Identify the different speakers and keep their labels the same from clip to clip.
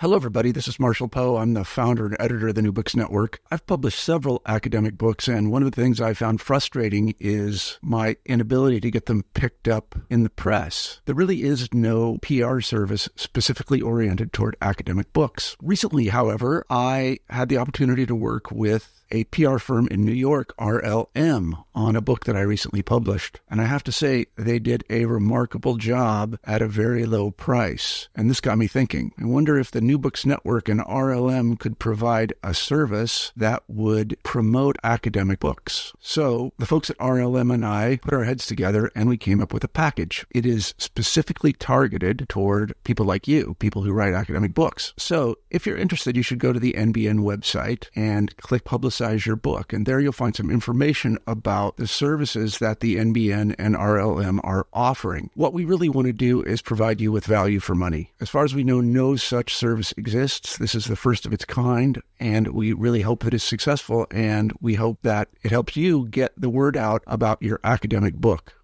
Speaker 1: Hello, everybody. This is Marshall Poe. I'm the founder and editor of the New Books Network. I've published several academic books, and one of the things I found frustrating is my inability to get them picked up in the press. There really is no PR service specifically oriented toward academic books. Recently, however, I had the opportunity to work with a PR firm in New York, RLM, on a book that I recently published. And I have to say, they did a remarkable job at a very low price. And this got me thinking. I wonder if the New Books Network and RLM could provide a service that would promote academic books. So the folks at RLM and I put our heads together and we came up with a package. It is specifically targeted toward people like you, people who write academic books. So if you're interested, you should go to the NBN website and click Publicize Your Book. And there you'll find some information about the services that the NBN and RLM are offering. What we really want to do is provide you with value for money. As far as we know, no such service exists. This is the first of its kind, and we really hope that it's successful, and we hope that it helps you get the word out about your academic book.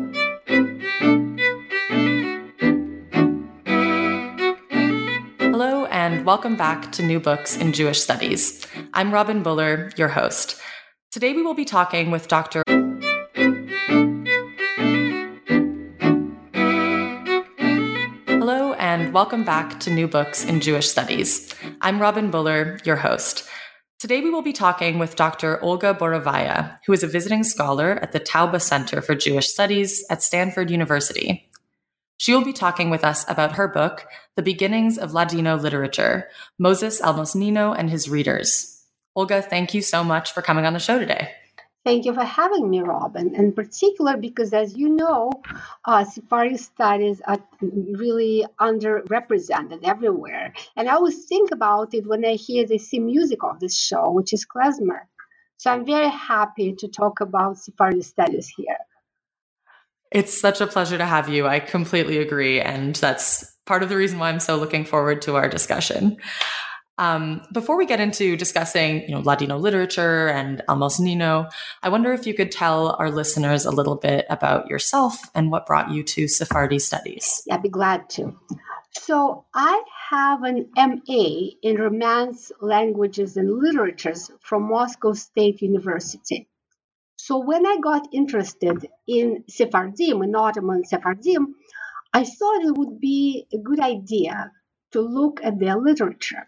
Speaker 2: Hello, and welcome back to New Books in Jewish Studies. I'm Robin Buller, your host. Today we will be talking with Dr. Hello, and welcome back to New Books in Jewish Studies. I'm Robin Buller, your host. Today we will be talking with Dr. Olga Borovaya, who is a visiting scholar at the Taube Center for Jewish Studies at Stanford University. She will be talking with us about her book, The Beginnings of Ladino Literature, Moses Almos Nino and His Readers. Olga, thank you so much for coming on the show today.
Speaker 3: Thank you for having me, Robin, in particular because, as you know, Sephardi studies are really underrepresented everywhere. And I always think about it when I hear the theme music of this show, which is klezmer. So I'm very happy to talk about Sephardi studies here.
Speaker 2: It's such a pleasure to have you. I completely agree. And that's part of the reason why I'm so looking forward to our discussion. Before we get into discussing, Ladino literature and Almos Nino, I wonder if you could tell our listeners a little bit about yourself and what brought you to Sephardi studies.
Speaker 3: Yeah, I'd be glad to. So I have an MA in Romance, Languages, and Literatures from Moscow State University. So when I got interested in Sephardim, in Ottoman Sephardim, I thought it would be a good idea to look at their literature.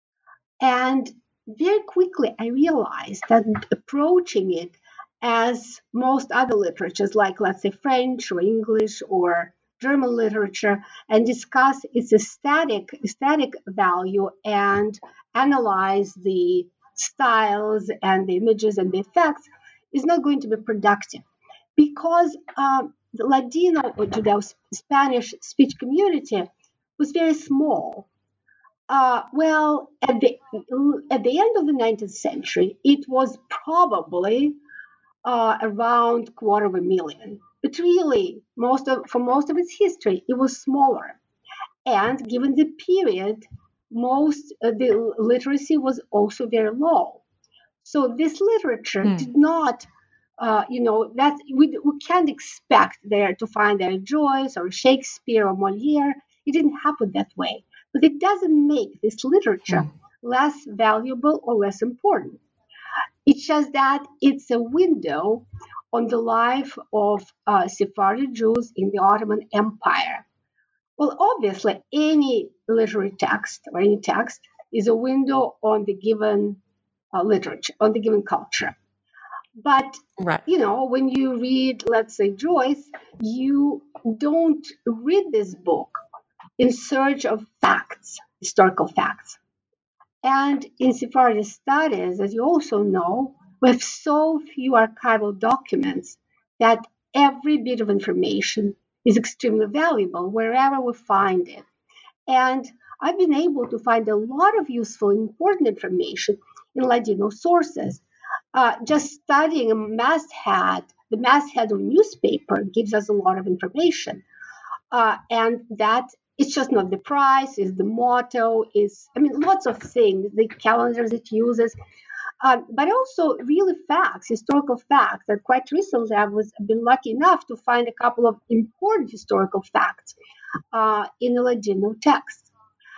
Speaker 3: And very quickly, I realized that approaching it as most other literatures, like, let's say, French or English or German literature, and discuss its aesthetic value and analyze the styles and the images and the effects is not going to be productive because the Ladino or Judeo-Spanish speech community was very small. At the end of the 19th century, it was probably around 250,000. But really, for most of its history, it was smaller. And given the period, the literacy was also very low. So this literature did not, that we can't expect there to find there Joyce or Shakespeare or Moliere. It didn't happen that way. But it doesn't make this literature less valuable or less important. It's just that it's a window on the life of Sephardi Jews in the Ottoman Empire. Well, obviously, any literary text or any text is a window on the given literature, on the given culture. But, when you read, let's say, Joyce, you don't read this book in search of facts, historical facts. And in Sephardi studies, as you also know, we have so few archival documents that every bit of information is extremely valuable wherever we find it. And I've been able to find a lot of useful, important information in Ladino sources. Just studying the masthead of a newspaper gives us a lot of information. And that it's just not the price, it's the motto, lots of things, the calendars it uses, but also really facts, historical facts. And quite recently, I've been lucky enough to find a couple of important historical facts in the Ladino text.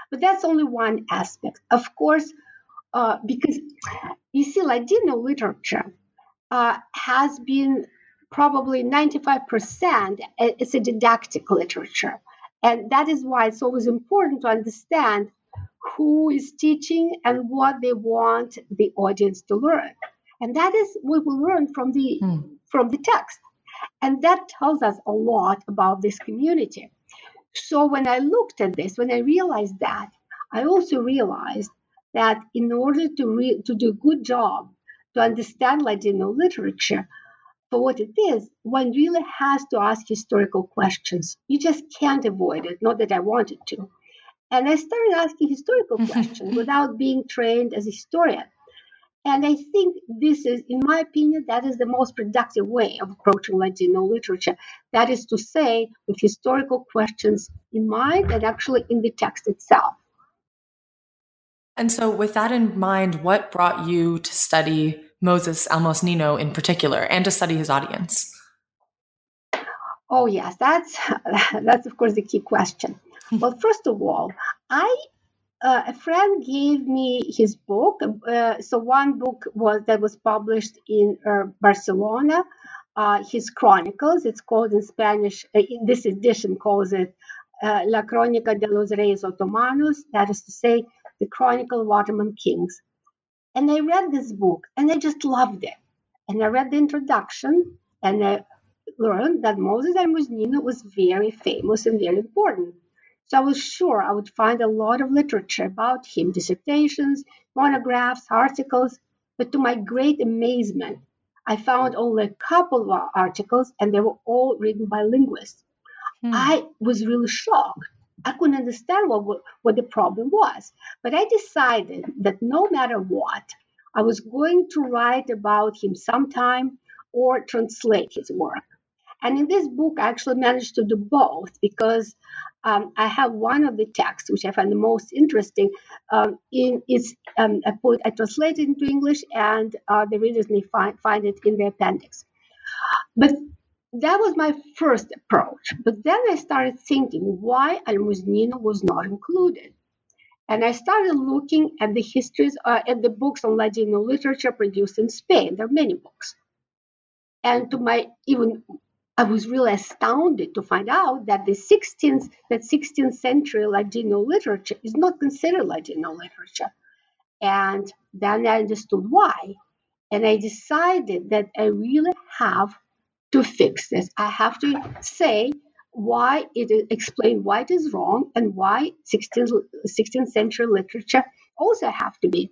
Speaker 3: But that's only one aspect. Of course, because you see, Ladino literature has been probably 95%, it's a didactic literature. And that is why it's always important to understand who is teaching and what they want the audience to learn. And that is what we learn from the text. And that tells us a lot about this community. So when I looked at this, when I realized that, I also realized that in order to do a good job to understand Ladino literature for what it is, one really has to ask historical questions. You just can't avoid it, not that I wanted to. And I started asking historical questions without being trained as a historian. And I think this is, in my opinion, that is the most productive way of approaching Ladino literature. That is to say, with historical questions in mind and actually in the text itself.
Speaker 2: And so with that in mind, what brought you to study Moses Almos Nino in particular and to study his audience?
Speaker 3: Oh, yes, that's of course the key question. Well, first of all, a friend gave me his book. So one book was published in Barcelona, his Chronicles. It's called in Spanish, this edition calls it La Crónica de los Reyes Otomanos, that is to say, the Chronicle of Ottoman Kings. And I read this book and I just loved it. And I read the introduction and I learned that Moses Almos Nino was very famous and very important. So I was sure I would find a lot of literature about him, dissertations, monographs, articles. But to my great amazement, I found only a couple of articles and they were all written by linguists. I was really shocked. I couldn't understand what the problem was. But I decided that no matter what, I was going to write about him sometime or translate his work. And in this book, I actually managed to do both because I have one of the texts, which I find the most interesting. I translated into English, and the readers may find it in the appendix. But that was my first approach. But then I started thinking why Almos Nino was not included. And I started looking at the histories, at the books on Ladino literature produced in Spain. There are many books. And I was really astounded to find out that 16th century Ladino literature is not considered Ladino literature. And then I understood why. And I decided that I really have to fix this. I have to say explain why it is wrong and why 16th century literature also has to be,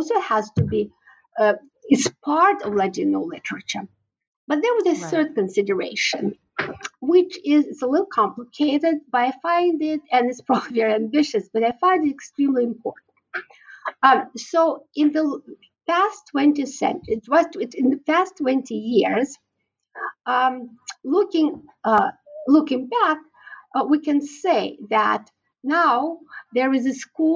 Speaker 3: it's part of Ladino literature. But there was a third consideration, which it's a little complicated, but I find it, and it's probably very ambitious, but I find it extremely important. So in the past 20 years, looking back, we can say that now there is a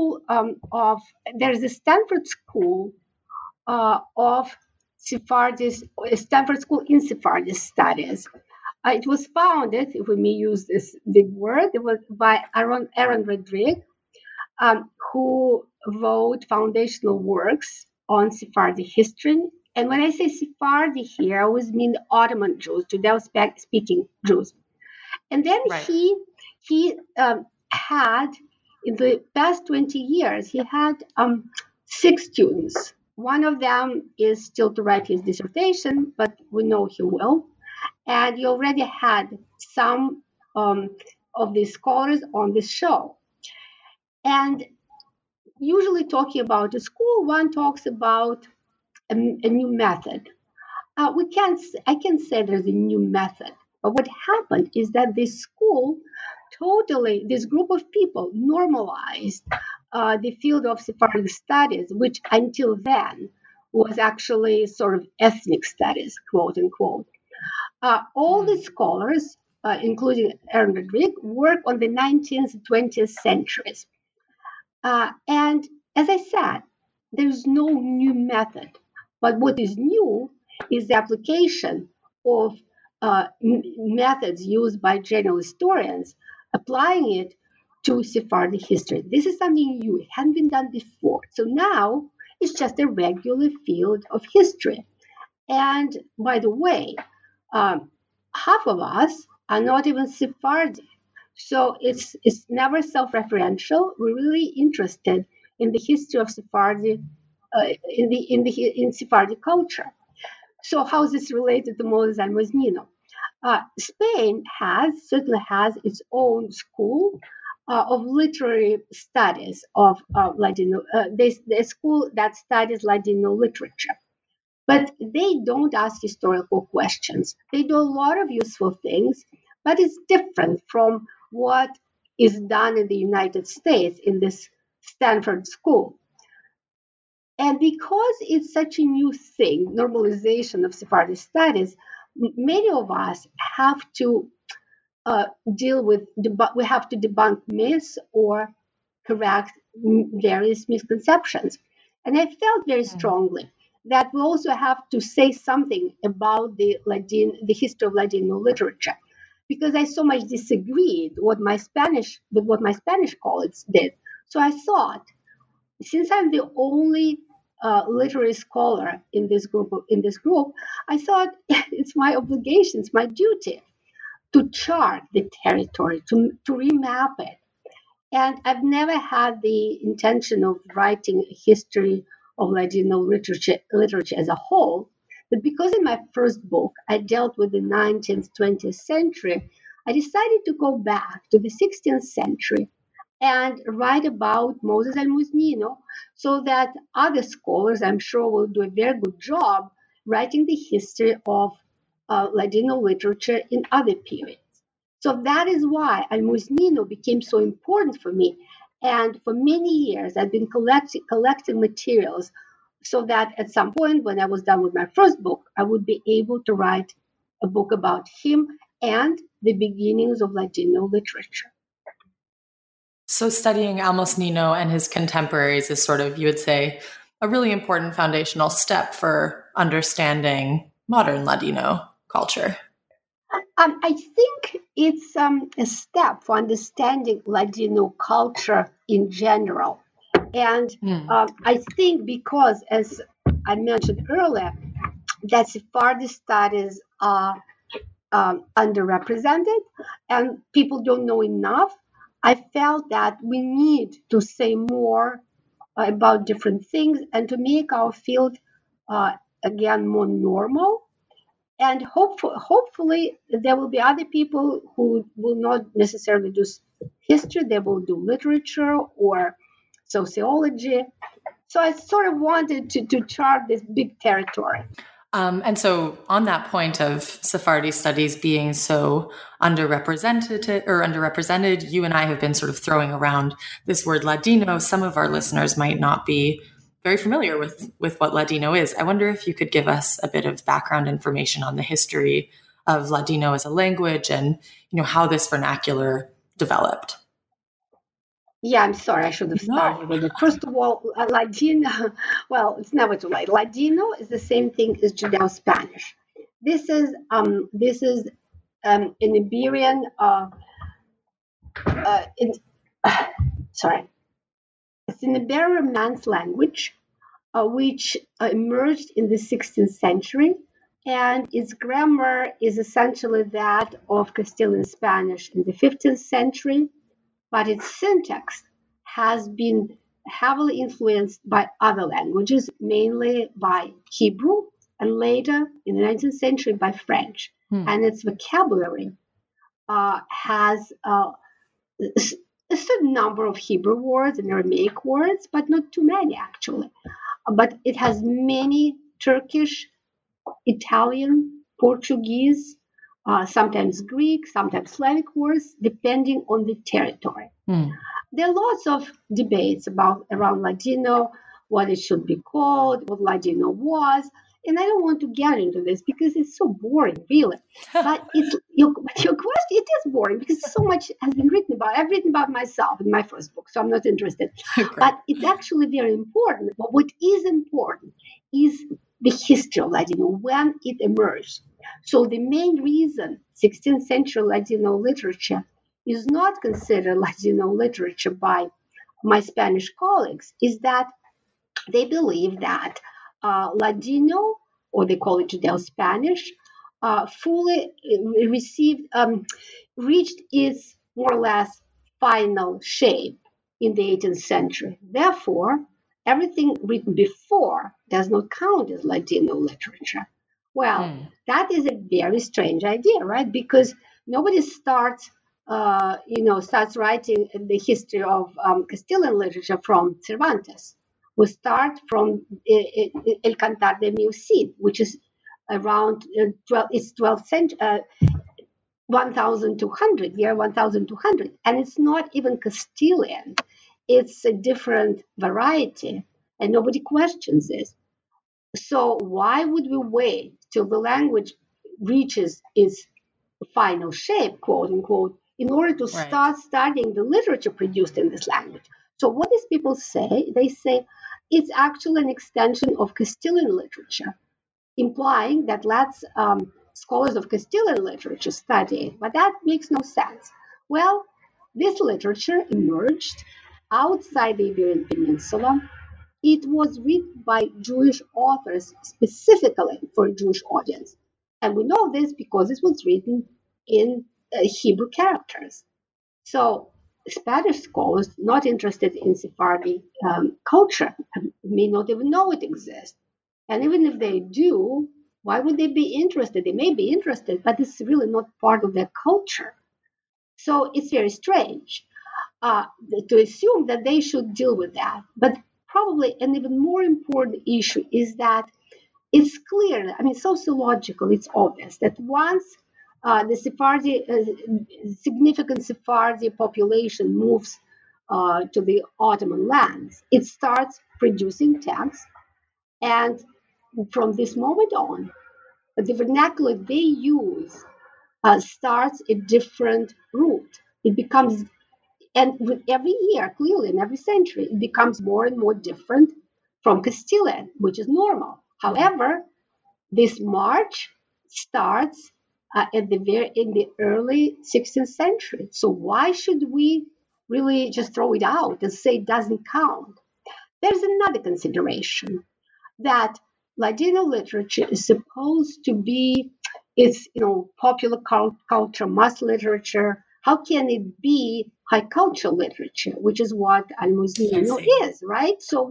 Speaker 3: Stanford School of Stanford School in Sephardic Studies. It was founded, if we may use this big word, it was by Aaron Rodrigue, who wrote foundational works on Sephardic history. And when I say Sephardi here, I always mean the Ottoman Jews, Judeo-speaking Jews. And then he had, in the past 20 years, he had 6 students. One of them is still to write his dissertation, but we know he will. And he already had some of these scholars on this show. And usually talking about a school, one talks about a new method. I can say there's a new method. But what happened is that this group of people normalized the field of Sephardic studies, which until then was actually sort of ethnic studies, quote unquote. All the scholars, including Aaron Rodrigue, work on the 19th and 20th centuries. And as I said, there's no new method. But what is new is the application of methods used by general historians, applying it to Sephardi history. This is something new. It hadn't been done before. So now it's just a regular field of history. And by the way, half of us are not even Sephardi. So it's never self-referential. We're really interested in the history of Sephardi, in Sephardi culture. So how is this related to Moses Almosnino? Spain certainly has its own school of literary studies of Ladino. The school that studies Ladino literature. But they don't ask historical questions. They do a lot of useful things, but it's different from what is done in the United States in this Stanford school. And because it's such a new thing, normalization of Sephardi studies, many of us have to we have to debunk myths or correct various misconceptions. And I felt very strongly that we also have to say something about the history of Ladino literature, because I so much disagreed with what my Spanish colleagues did. So I thought, since I'm the only literary scholar in this group, I thought it's my obligation, it's my duty to chart the territory, to remap it. And I've never had the intention of writing a history of Ladino literature as a whole, but because in my first book I dealt with the 19th, 20th century, I decided to go back to the 16th century and write about Moses Almosnino so that other scholars, I'm sure, will do a very good job writing the history of Ladino literature in other periods. So that is why Almosnino became so important for me. And for many years, I've been collecting materials so that at some point, when I was done with my first book, I would be able to write a book about him and the beginnings of Ladino literature.
Speaker 2: So studying Almosnino and his contemporaries is sort of, you would say, a really important foundational step for understanding modern Ladino culture.
Speaker 3: I think it's a step for understanding Ladino culture in general. And I think because, as I mentioned earlier, that Sephardi studies are underrepresented and people don't know enough, I felt that we need to say more about different things and to make our field, again, more normal. And hopefully, there will be other people who will not necessarily do history. They will do literature or sociology. So I sort of wanted to chart this big territory.
Speaker 2: And so on that point of Sephardi studies being so underrepresented, you and I have been sort of throwing around this word Ladino. Some of our listeners might not be very familiar with what Ladino is. I wonder if you could give us a bit of background information on the history of Ladino as a language and, how this vernacular developed.
Speaker 3: Yeah, I'm sorry. I should have started with it. First of all, Ladino, well, it's never too late. Ladino is the same thing as Judeo-Spanish. This is an Iberian, it's an Iberian Romance language, which emerged in the 16th century, and its grammar is essentially that of Castilian Spanish in the 15th century. But its syntax has been heavily influenced by other languages, mainly by Hebrew, and later in the 19th century by French. And its vocabulary has a certain number of Hebrew words and Aramaic words, but not too many actually. But it has many Turkish, Italian, Portuguese, sometimes Greek, sometimes Slavic words, depending on the territory. There are lots of debates around Ladino, what it should be called, what Ladino was, and I don't want to get into this because it's so boring, really. But your question, it is boring because so much has been written about. I've written about myself in my first book, so I'm not interested. But it's actually very important. But what is important is the history of Ladino, when it emerged. So the main reason 16th century Ladino literature is not considered Ladino literature by my Spanish colleagues is that they believe that Ladino, or they call it Judeo-Spanish, fully received, reached its more or less final shape in the 18th century. Therefore, everything written before does not count as Ladino literature. Well, that is a very strange idea, right? Because nobody starts writing the history of Castilian literature from Cervantes. We start from El Cantar de Mi Cid, which is around 12th century, 1200, year 1200. And it's not even Castilian. It's a different variety, and nobody questions this. So why would we wait till the language reaches its final shape, quote unquote, in order to start studying the literature produced in this language? So what these people say, they say it's actually an extension of Castilian literature, implying that let's scholars of Castilian literature study it, but that makes no sense. Well, this literature emerged outside the Iberian Peninsula. It was written by Jewish authors specifically for a Jewish audience. And we know this because it was written in Hebrew characters. So Spanish scholars not interested in Sephardi culture may not even know it exists. And even if they do, why would they be interested? They may be interested, but it's really not part of their culture. So it's very strange to assume that they should deal with that. But probably an even more important issue is that it's clear, sociological, it's obvious that once the Sephardi, significant Sephardi population moves to the Ottoman lands, it starts producing texts. And from this moment on, the vernacular they use starts a different route. It becomes, and with every year, clearly in every century, it becomes more and more different from Castilian, which is normal. However, this march starts in the early 16th century. So why should we really just throw it out and say it doesn't count? There's another consideration that Ladino literature is supposed to be, it's popular culture, mass literature. How can it be high culture literature, which is what Almozino is, right? So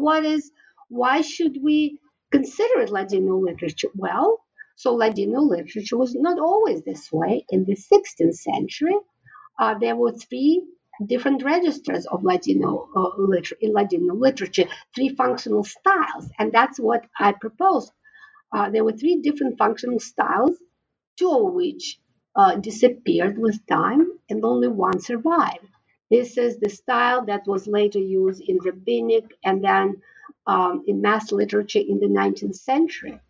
Speaker 3: why should we consider it Ladino literature? Well, so Ladino literature was not always this way. In the 16th century, there were three different registers of Ladino literature, three functional styles, and that's what I proposed. There were three different functional styles, two of which disappeared with time, and only one survived. This is the style that was later used in rabbinic and then in mass literature in the 19th century.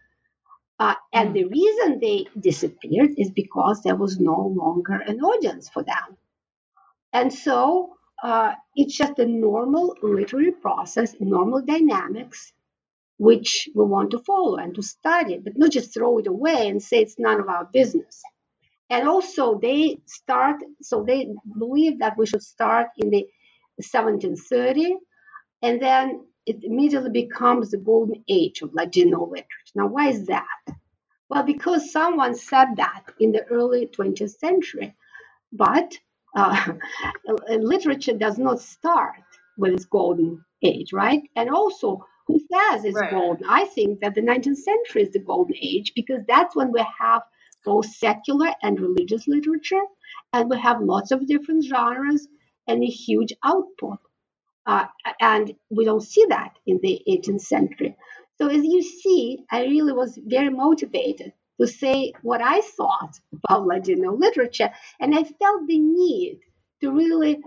Speaker 3: And the reason they disappeared is because there was no longer an audience for them. And so it's just a normal literary process, normal dynamics, which we want to follow and to study, but not just throw it away and say it's none of our business. And also they believe that we should start in the 1730, and then it immediately becomes the golden age of Ladino literature. Now, why is that? Well, because someone said that in the early 20th century, but literature does not start with its golden age, right? And also, who says it's golden? I think that the 19th century is the golden age because that's when we have both secular and religious literature, and we have lots of different genres and a huge output. And we don't see that in the 18th century. So as you see, I really was very motivated to say what I thought about Ladino literature, and I felt the need to really,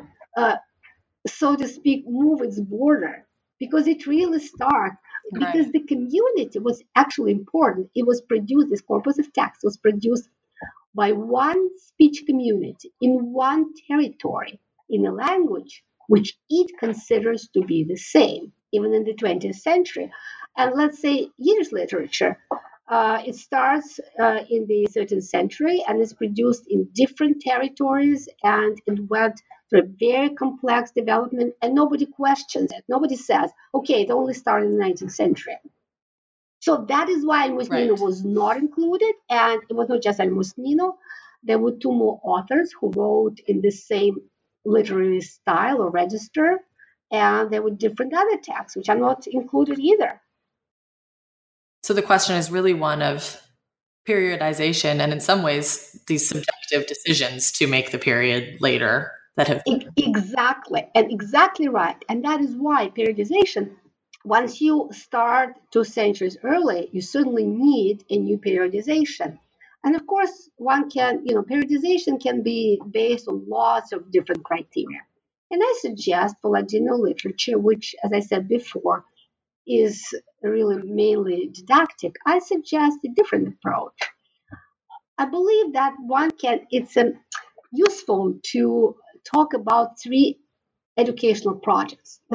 Speaker 3: so to speak, move its border because it really started because the community was actually important. It was produced, this corpus of text was produced by one speech community in one territory in a language which it considers to be the same, even in the 20th century. And let's say Yiddish literature It starts in the 13th century and is produced in different territories, and it went through a very complex development, and nobody questions it. Nobody says, okay, it only started in the 19th century. So that is why Almos Nino was not included, and it was not just Almos Nino. There were two more authors who wrote in the same literary style or register, and there were different other texts, which are not included either.
Speaker 2: So the question is really one of periodization, and in some ways, these subjective decisions to make the period later that have...
Speaker 3: Exactly, and exactly right. And that is why periodization, once you start 2 centuries early, you certainly need a new periodization. And of course, one can, periodization can be based on lots of different criteria. And I suggest for Ladino literature, which, as I said before, is really mainly didactic, I suggest a different approach. I believe that it's useful to talk about 3 educational projects. The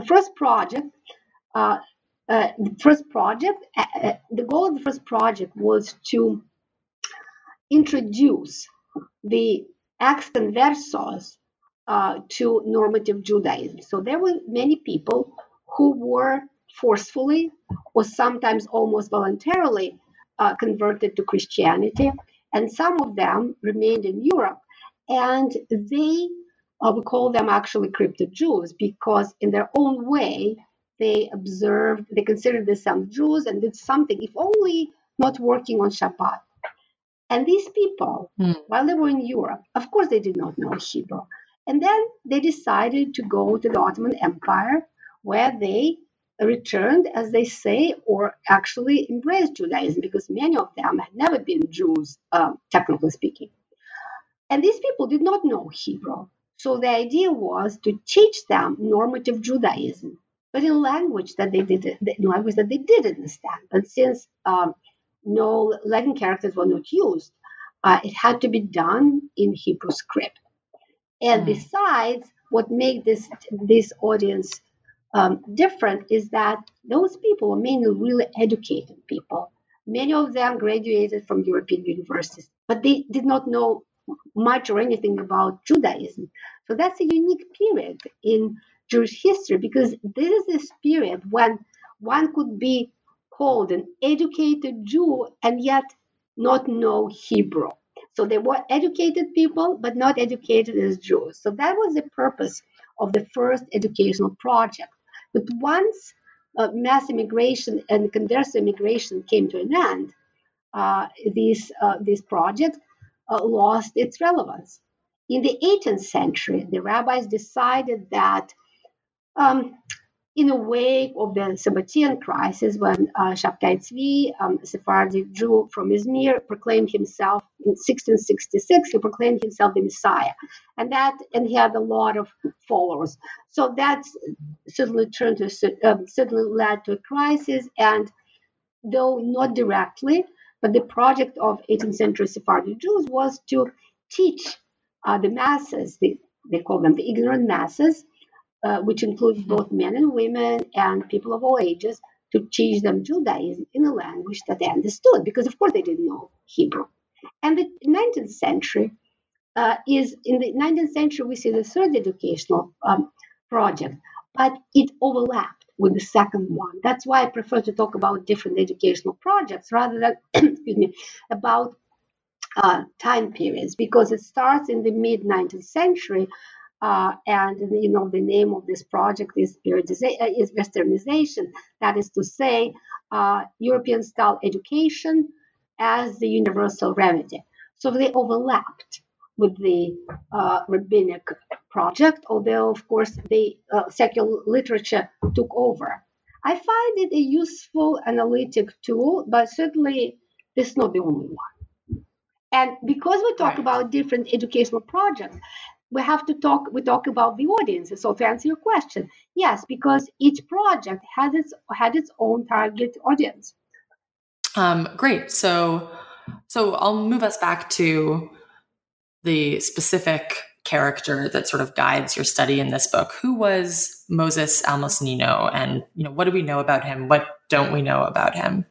Speaker 3: goal of the first project was to introduce the ex-conversos to normative Judaism. So there were many people who were forcefully or sometimes almost voluntarily converted to Christianity, and some of them remained in Europe, and they we call them actually crypto Jews, because in their own way they considered themselves Jews and did something, if only not working on Shabbat. And these people, while they were in Europe, of course they did not know Hebrew. And then they decided to go to the Ottoman Empire, where they returned, as they say, or actually embraced Judaism, because many of them had never been Jews, technically speaking. And these people did not know Hebrew. So the idea was to teach them normative Judaism, but in language that they did understand. But since no Latin characters were not used, it had to be done in Hebrew script. And besides, what made this audience different is that those people were mainly really educated people. Many of them graduated from European universities, but they did not know much or anything about Judaism. So that's a unique period in Jewish history, because this is this period when one could be called an educated Jew and yet not know Hebrew. So they were educated people, but not educated as Jews. So that was the purpose of the first educational project. But once mass immigration and converso immigration came to an end, this project lost its relevance. In the 18th century, the rabbis decided that in the wake of the Sabbatean crisis, when Shabtai Tzvi, a Sephardic Jew from Izmir, proclaimed himself in 1666, he proclaimed himself the Messiah, and he had a lot of followers. So that certainly led to a crisis, and though not directly, but the project of 18th century Sephardic Jews was to teach the masses, they call them the ignorant masses, which includes both men and women and people of all ages, to teach them Judaism in a language that they understood, because of course they didn't know Hebrew. And the 19th century in the 19th century we see the third educational project, but it overlapped with the second one. That's why I prefer to talk about different educational projects rather than about time periods, because it starts in the mid 19th century. And the name of this project is Westernization. That is to say, European-style education as the universal remedy. So they overlapped with the rabbinic project, although, of course, the secular literature took over. I find it a useful analytic tool, but certainly this is not the only one. And because we talk about different educational projects, we talk about the audiences. So to answer your question, yes, because each project had its own target audience.
Speaker 2: Great. So I'll move us back to the specific character that sort of guides your study in this book. Who was Moses Almos Nino, and what do we know about him? What don't we know about him?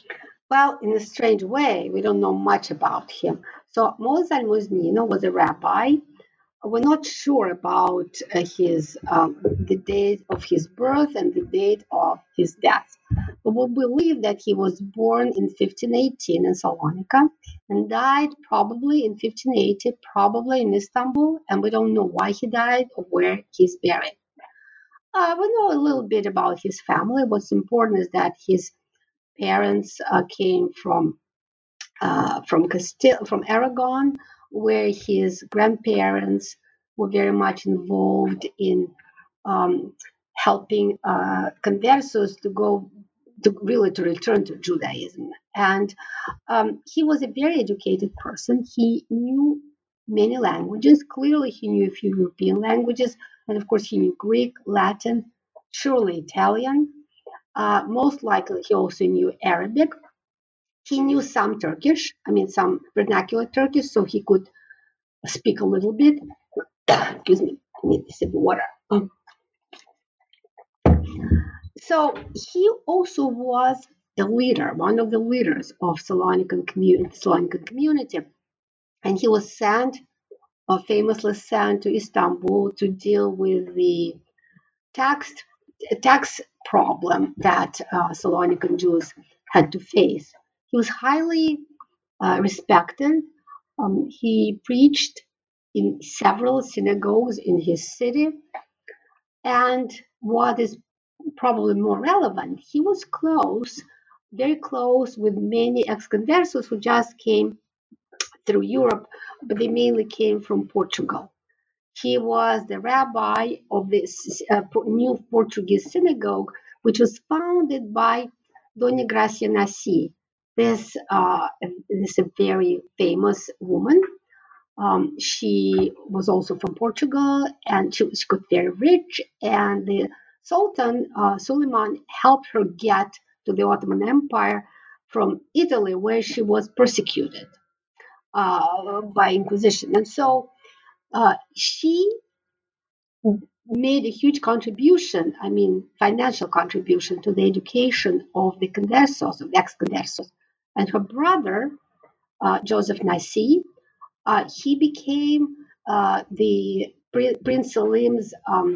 Speaker 3: Well, in a strange way, we don't know much about him. So Moses Almuznino was a rabbi. We're not sure about the date of his birth and the date of his death. But we believe that he was born in 1518 in Salonika and died probably in 1580, probably in Istanbul, and we don't know why he died or where he's buried. We know a little bit about his family. What's important is that his parents came from from Aragon, where his grandparents were very much involved in helping conversos to return to Judaism. And he was a very educated person. He knew many languages. Clearly, he knew a few European languages, and of course, he knew Greek, Latin, surely Italian. Most likely, he also knew Arabic. He knew some Turkish, some vernacular Turkish, so he could speak a little bit. Excuse me, I need a sip of water. So he also was a leader, one of the leaders of Salonican community, and he was famously sent to Istanbul to deal with the tax problem that Salonican Jews had to face. He was highly respected. He preached in several synagogues in his city. And what is probably more relevant, he was very close with many ex-conversos who just came through Europe, but they mainly came from Portugal. He was the rabbi of this new Portuguese synagogue, which was founded by Dona Gracia Nassi. This is a very famous woman. She was also from Portugal, and she got very rich. And the Sultan Suleiman helped her get to the Ottoman Empire from Italy, where she was persecuted by Inquisition. And so she made a huge contribution, financial contribution to the education of the conversos, of the ex-conversos. And her brother, Joseph Nassi, he became the Prince Selim's,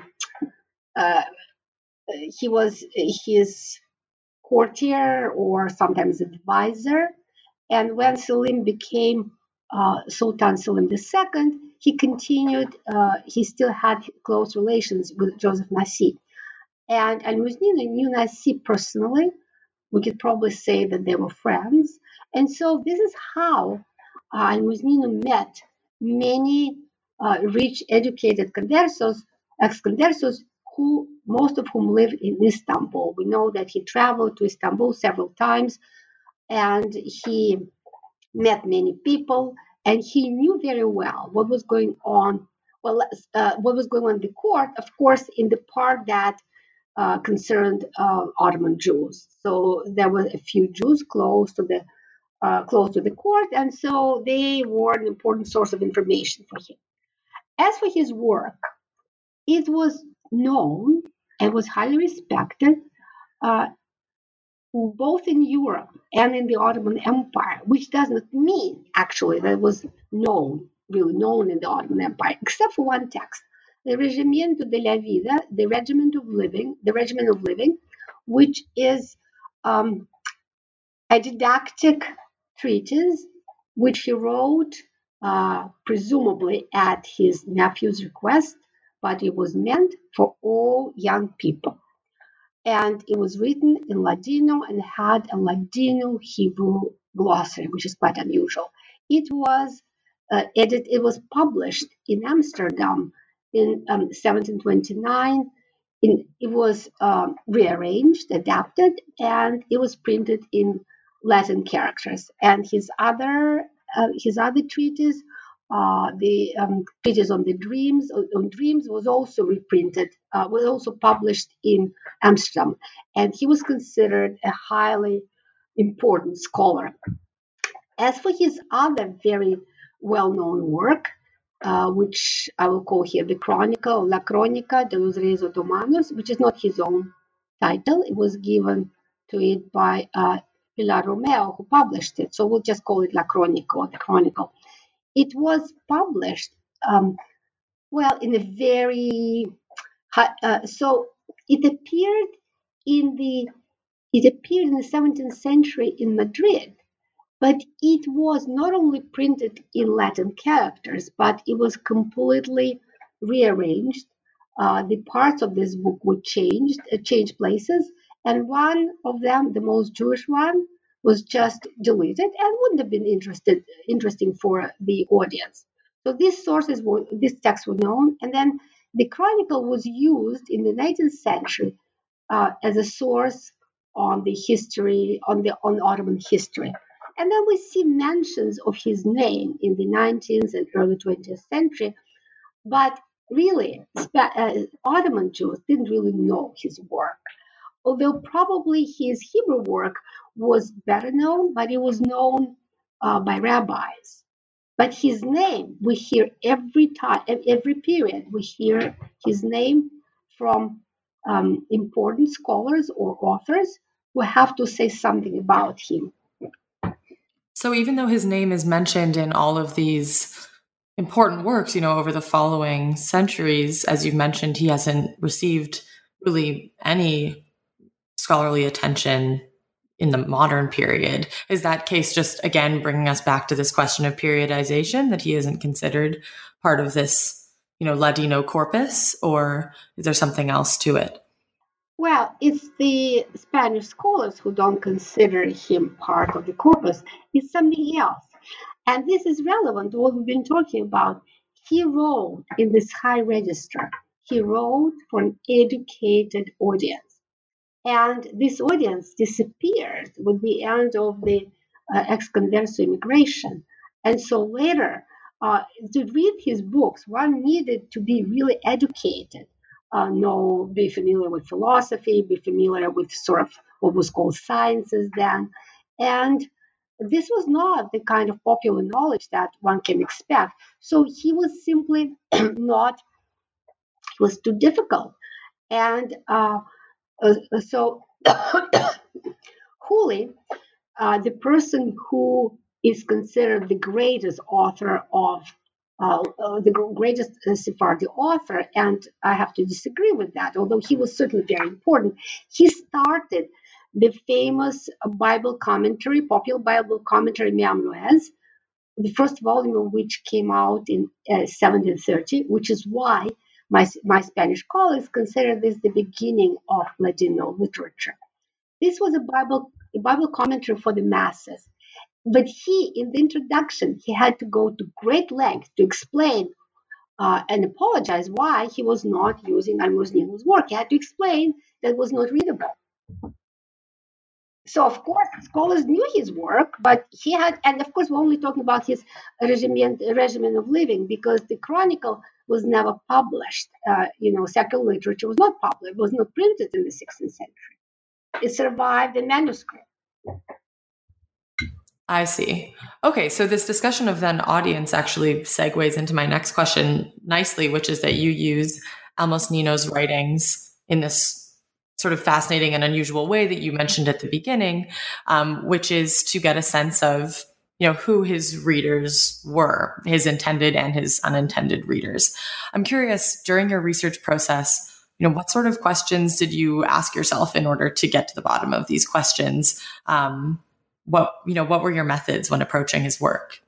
Speaker 3: he was his courtier or sometimes advisor. And when Selim became Sultan Selim II, he continued, he still had close relations with Joseph Nassi. And Almuznino knew Nassi personally. We could probably say that they were friends. And so this is how Almuznino met many rich, educated ex-conversos, who most of whom live in Istanbul. We know that he traveled to Istanbul several times, and he met many people, and he knew very well what was going on. What was going on in the court, of course, in the part that concerned Ottoman Jews. So there were a few Jews close to the court, and so they were an important source of information for him. As for his work, it was known and was highly respected both in Europe and in the Ottoman Empire, which does not mean actually that it was really known in the Ottoman Empire, except for one text, the Regimiento de la Vida, the Regiment of Living, which is a didactic treatise which he wrote presumably at his nephew's request, but it was meant for all young people. And it was written in Ladino and had a Ladino Hebrew glossary, which is quite unusual. It was published in Amsterdam in 1729. It was rearranged, adapted, and it was printed in Latin characters. And his other treatise, the treatise on dreams, was also reprinted, was also published in Amsterdam, and he was considered a highly important scholar. As for his other very well-known work, which I will call here the Chronicle, La Cronica de los Reyes Otomanos, which is not his own title. It was given to it by Pilar Romeo, who published it. So we'll just call it La Crónica or the Chronicle. It was published, in a very so it appeared in the 17th century in Madrid, but it was not only printed in Latin characters, but it was completely rearranged. The parts of this book were changed places, and one of them, the most Jewish one, was just deleted and wouldn't have been interesting for the audience. So these texts were known, and then the Chronicle was used in the 19th century as a source on the history, on Ottoman history. And then we see mentions of his name in the 19th and early 20th century, but really, Ottoman Jews didn't really know his work. Although probably his Hebrew work was better known, but it was known by rabbis. But his name, we hear every time, every period, we hear his name from important scholars or authors who have to say something about him.
Speaker 2: So even though his name is mentioned in all of these important works, over the following centuries, as you've mentioned, he hasn't received really any scholarly attention in the modern period. Is that case just, again, bringing us back to this question of periodization, that he isn't considered part of this, Ladino corpus, or is there something else to it?
Speaker 3: Well, it's the Spanish scholars who don't consider him part of the corpus. It's something else. And this is relevant to what we've been talking about. He wrote in this high register. He wrote for an educated audience. And this audience disappeared with the end of the ex-converso immigration. And so later, to read his books, one needed to be really educated. Be familiar with philosophy, be familiar with sort of what was called sciences then. And this was not the kind of popular knowledge that one can expect. So he was simply it was too difficult. And so Hooley, the person who is considered the greatest author of the greatest Sephardi author, and I have to disagree with that, although he was certainly very important. He started the famous Bible commentary, popular Bible commentary, Me'am Lo'ez, the first volume of which came out in 1730, which is why my Spanish colleagues consider this the beginning of Ladino literature. This was a Bible commentary for the masses. But in the introduction, he had to go to great length to explain and apologize why he was not using Amos Nino's work. He had to explain that it was not readable. So, of course, scholars knew his work, but he had, and of course, we're only talking about his regimen of living, because the Chronicle was never published. Secular literature was not published, it was not printed in the 16th century. It survived in manuscript.
Speaker 2: I see. Okay, so this discussion of then audience actually segues into my next question nicely, which is that you use Amos Nino's writings in this sort of fascinating and unusual way that you mentioned at the beginning, which is to get a sense of, who his readers were, his intended and his unintended readers. I'm curious, during your research process, what sort of questions did you ask yourself in order to get to the bottom of these questions? What were your methods when approaching his work?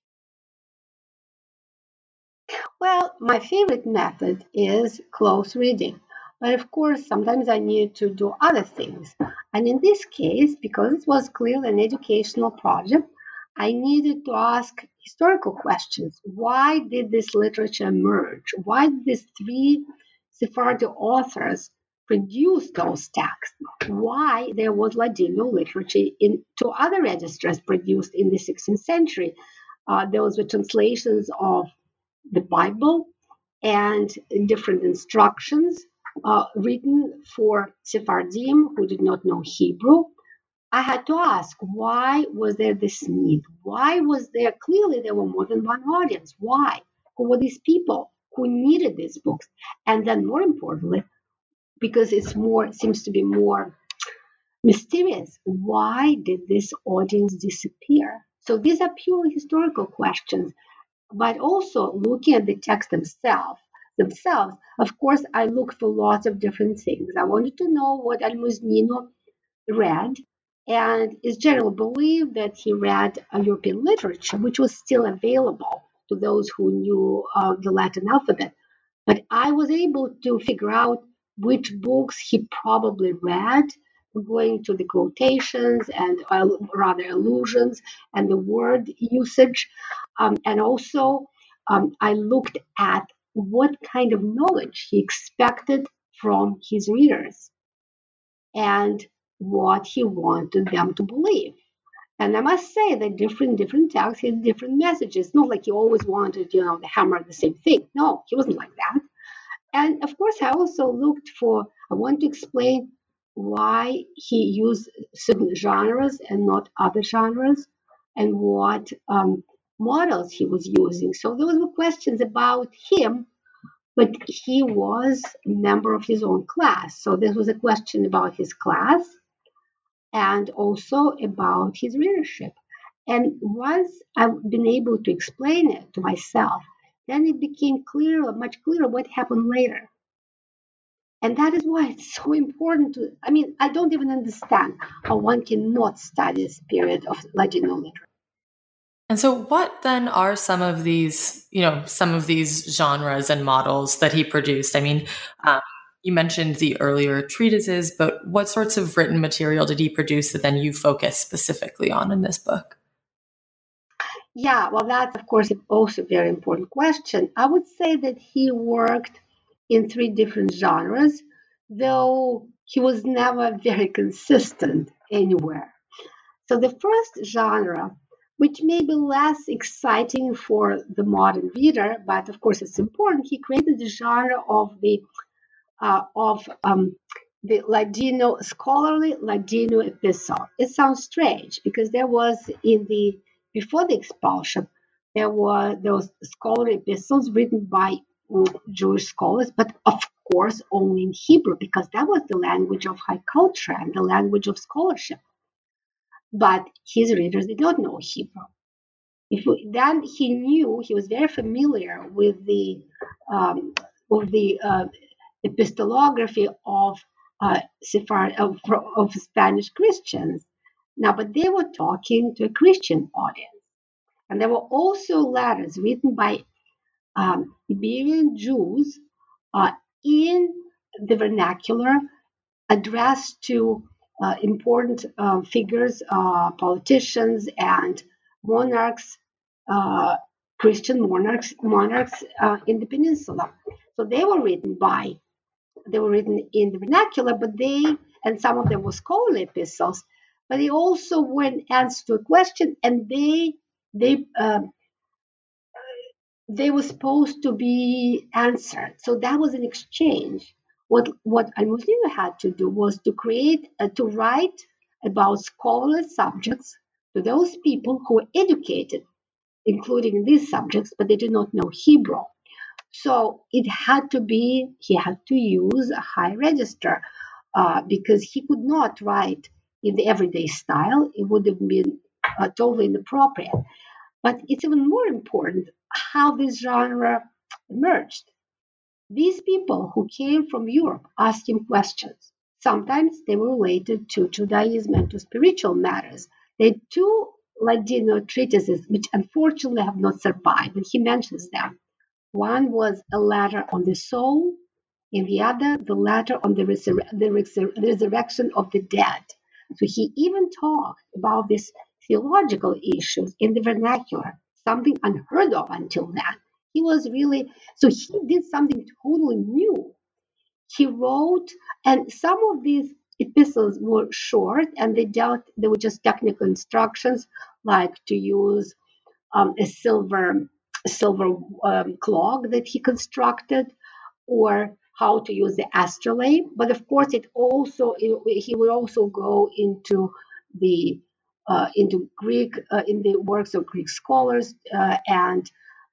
Speaker 3: Well, my favorite method is close reading. But of course, sometimes I need to do other things. And in this case, because it was clearly an educational project, I needed to ask historical questions. Why did this literature emerge? Why did these three Sephardi authors produce those texts? Why there was Ladino literature in two other registers produced in the 16th century? Those were translations of the Bible and different instructions written for Sephardim who did not know Hebrew. I had to ask, why was there this need? Why was there, clearly there were more than one audience. Why? Who were these people who needed these books? And then more importantly, because it's seems to be more mysterious. Why did this audience disappear? So these are purely historical questions, but also looking at the text themselves, of course, I looked for lots of different things. I wanted to know what Almusnino read, and it's generally believed that he read European literature, which was still available to those who knew the Latin alphabet. But I was able to figure out which books he probably read, going to the quotations and rather allusions and the word usage. And also, I looked at what kind of knowledge he expected from his readers and what he wanted them to believe. And I must say that different texts had different messages. Not like he always wanted, to hammer the same thing. No, he wasn't like that. And of course, I also I want to explain why he used certain genres and not other genres, and what models he was using. So those were questions about him, but he was a member of his own class. So this was a question about his class and also about his readership. And once I've been able to explain it to myself, then it became much clearer what happened later. And that is why it's so important I don't even understand how one cannot study this period of Ladino literature.
Speaker 2: And so what then are some of these genres and models that he produced? You mentioned the earlier treatises, but what sorts of written material did he produce that then you focus specifically on in this book?
Speaker 3: Yeah, well, that's, of course, also a very important question. I would say that he worked in 3 different genres, though he was never very consistent anywhere. So the first genre, which may be less exciting for the modern reader, but of course it's important, he created the genre of the Ladino scholarly Ladino epistle. It sounds strange because there was before the expulsion, there were those scholarly epistles written by Jewish scholars, but of course only in Hebrew, because that was the language of high culture and the language of scholarship. But his readers did not know Hebrew. Then he was very familiar with the epistolography of Spanish Christians. Now, but they were talking to a Christian audience. And there were also letters written by Iberian Jews in the vernacular addressed to important figures, politicians, and monarchs, Christian monarchs in the peninsula. So they were written in the vernacular, and some of them were scholarly epistles, but they also were an answer to a question, and they were supposed to be answered. So that was an exchange. What Almusnino had to do was to write about scholarly subjects to those people who were educated, including these subjects, but they did not know Hebrew. So he had to use a high register because he could not write in the everyday style. It would have been totally inappropriate. But it's even more important how this genre emerged. These people who came from Europe asked him questions. Sometimes they were related to Judaism and to spiritual matters. They had 2 Ladino treatises, which unfortunately have not survived, and he mentions them. One was a letter on the soul, and the other, the letter on the resurrection of the dead. So he even talked about these theological issues in the vernacular, something unheard of until then. He did something totally new. He wrote, and some of these epistles were short, and they were just technical instructions, like to use a silver clog that he constructed, or how to use the astrolabe. But of course, he would also go into the Greek in the works of Greek scholars and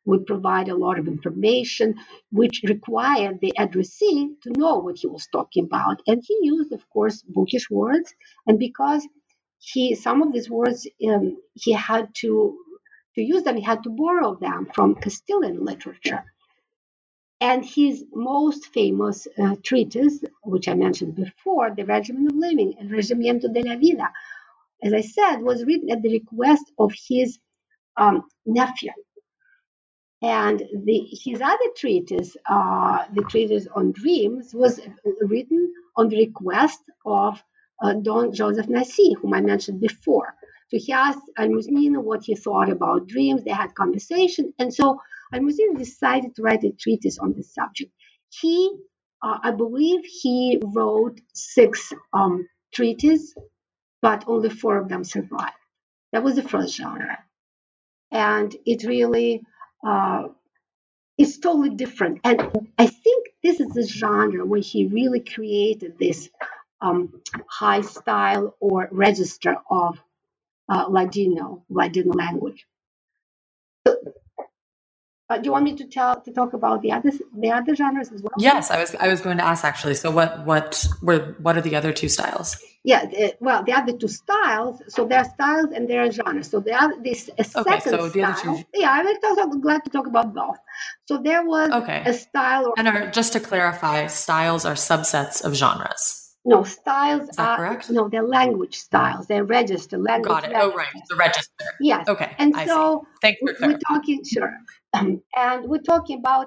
Speaker 3: would provide a lot of information, which required the addressee to know what he was talking about. And he used, of course, bookish words. And because some of these words he had to use them, he had to borrow them from Castilian literature. And his most famous treatise, which I mentioned before, The Regimen of Living, El Regimiento de la Vida, as I said, was written at the request of his nephew. And his other treatise, the treatise on dreams, was written on the request of Don Joseph Nasi, whom I mentioned before. So he asked Almusnino what he thought about dreams. They had conversation. And so Almusnino decided to write a treatise on this subject. I believe he wrote 6 treatises, but only 4 of them survived. That was the first genre. And it really is totally different. And I think this is the genre where he really created this high style or register of Ladino language. So, do you want me to talk about the other genres as well?
Speaker 2: Yes, I was going to ask actually. So what are the other 2 styles?
Speaker 3: Yeah, the other 2 styles. So there are styles and there are genres. So there are this second
Speaker 2: so the
Speaker 3: style.
Speaker 2: Other 2...
Speaker 3: Yeah, I'm glad to talk about both. So there was a style.
Speaker 2: Just to clarify, styles are subsets of genres.
Speaker 3: No, styles
Speaker 2: Is that correct?
Speaker 3: No, they're language styles. They're register language.
Speaker 2: Got it. Oh, right. The register.
Speaker 3: Yes.
Speaker 2: Okay.
Speaker 3: And
Speaker 2: I
Speaker 3: so
Speaker 2: see. Thanks for clarifying.
Speaker 3: we're talking, sure. And we're talking about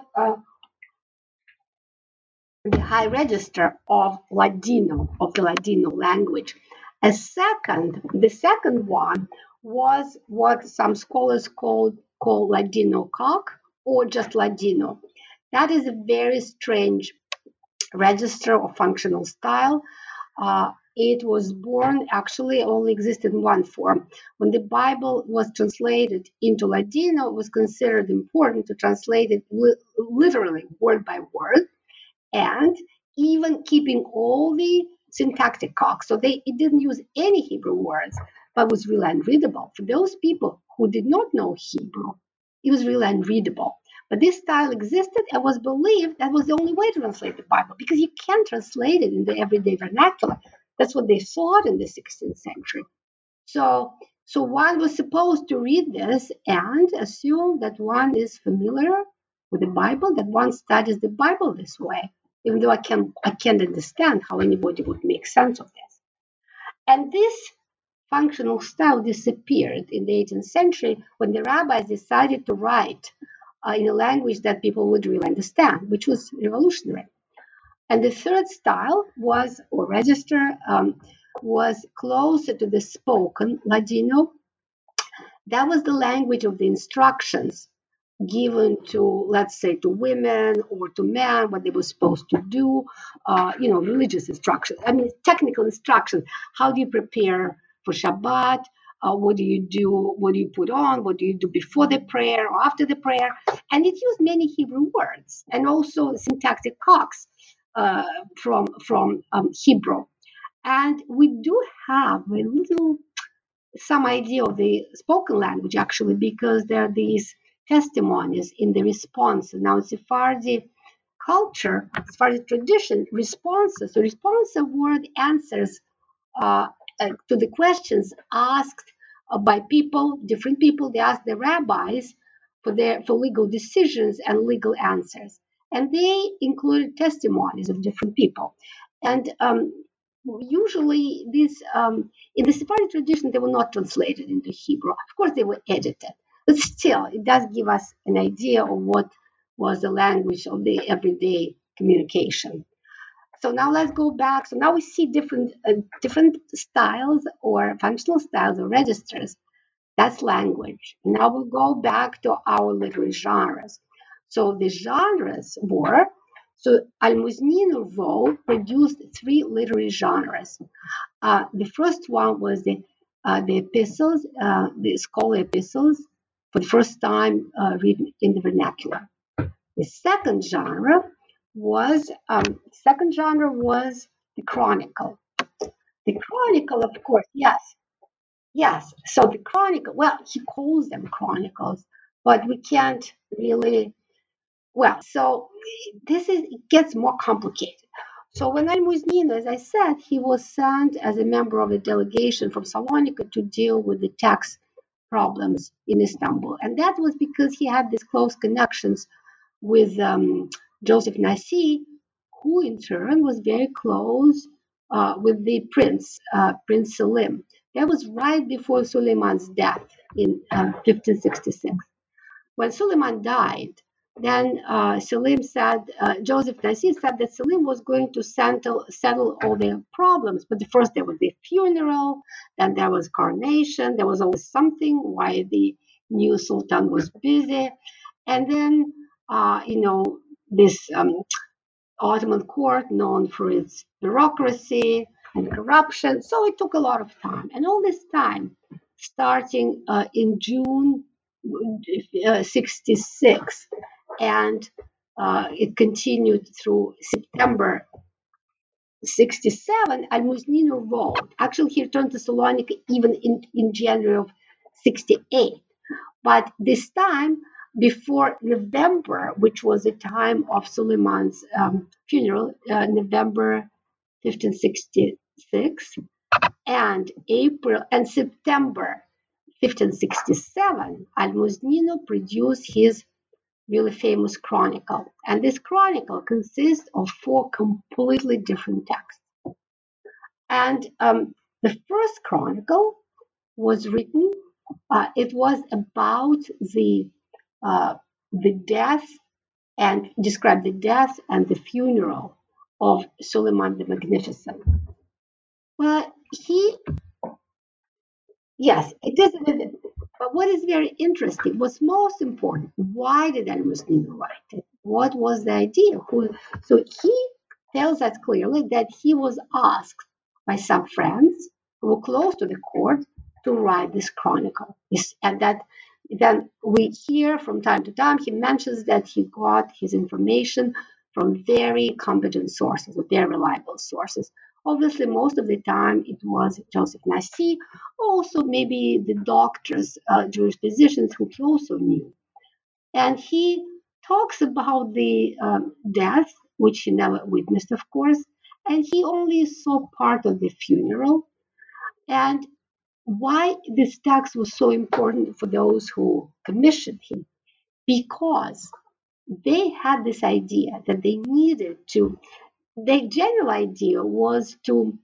Speaker 3: the high register of the Ladino language. The second one was what some scholars call Ladino Cock or just Ladino. That is a very strange register or functional style. It was born, actually only existed in one form. When the Bible was translated into Ladino, it was considered important to translate it literally word by word, and even keeping all the syntactic cocks. So it didn't use any Hebrew words, but was really unreadable. For those people who did not know Hebrew, it was really unreadable. But this style existed and was believed that was the only way to translate the Bible, because you can't translate it into everyday vernacular. That's what they thought in the 16th century. So one was supposed to read this and assume that one is familiar with the Bible, that one studies the Bible this way, even though I can't understand how anybody would make sense of this. And this functional style disappeared in the 18th century when the rabbis decided to write in a language that people would really understand, which was revolutionary. And the third style was closer to the spoken Ladino. That was the language of the instructions given to, let's say, to women or to men, what they were supposed to do, religious instructions. I mean, technical instructions. How do you prepare for Shabbat? What do you do? What do you put on? What do you do before the prayer or after the prayer? And it used many Hebrew words and also syntactic cocks from Hebrew. And we do have some idea of the spoken language, actually, because there are these testimonies in the response. Now, Sephardi culture, Sephardi tradition, responsive word answers to the questions asked by different people. They asked the rabbis for legal decisions and legal answers. And they included testimonies of different people. And usually these, in the Sephardi tradition, they were not translated into Hebrew. Of course, they were edited. But still, it does give us an idea of what was the language of the everyday communication. So now let's go back. So now we see different styles or functional styles or registers. That's language. Now we'll go back to our literary genres. So the genres were, Almusnino produced 3 literary genres. The first one was the epistles, the scholar epistles, for the first time written in the vernacular. The second genre was the chronicle. The chronicle, of course, yes. So the chronicle, well, he calls them chronicles, but we can't really, well, so it gets more complicated. So when Al-Muznino, as I said, he was sent as a member of the delegation from Salonika to deal with the tax problems in Istanbul. And that was because he had these close connections with Joseph Nasi, who in turn was very close with the prince, Prince Selim. That was right before Suleiman's death in 1566. When Suleiman died, then Selim said, Joseph Nasi said that Selim was going to settle all their problems. But first there was the funeral, then there was coronation, there was always something why the new sultan was busy. And then, this Ottoman court known for its bureaucracy and corruption. So it took a lot of time. And all this time, starting in June 66, and it continued through September 67, Al-Muznino wrote. Actually, he returned to Salonika even in January of 68. But this time, before November, which was the time of Suleiman's funeral, November 1566, and April and September 1567, Al-Muznino produced his really famous chronicle. And this chronicle consists of 4 completely different texts. And the first chronicle was written, it was about the death and described the death and the funeral of Suleiman the Magnificent. Well, yes, it is. But what is very interesting, what's most important, why did Al-Muznino write it? What was the idea? So he tells us clearly that he was asked by some friends who were close to the court to write this chronicle. And that then we hear from time to time, he mentions that he got his information from very competent sources, very reliable sources. Obviously, most of the time it was Joseph Nasi, also maybe the doctors, Jewish physicians who he also knew. And he talks about the death, which he never witnessed, of course, and he only saw part of the funeral. And why this text was so important for those who commissioned him? Because they had this idea that they needed to, their general idea was to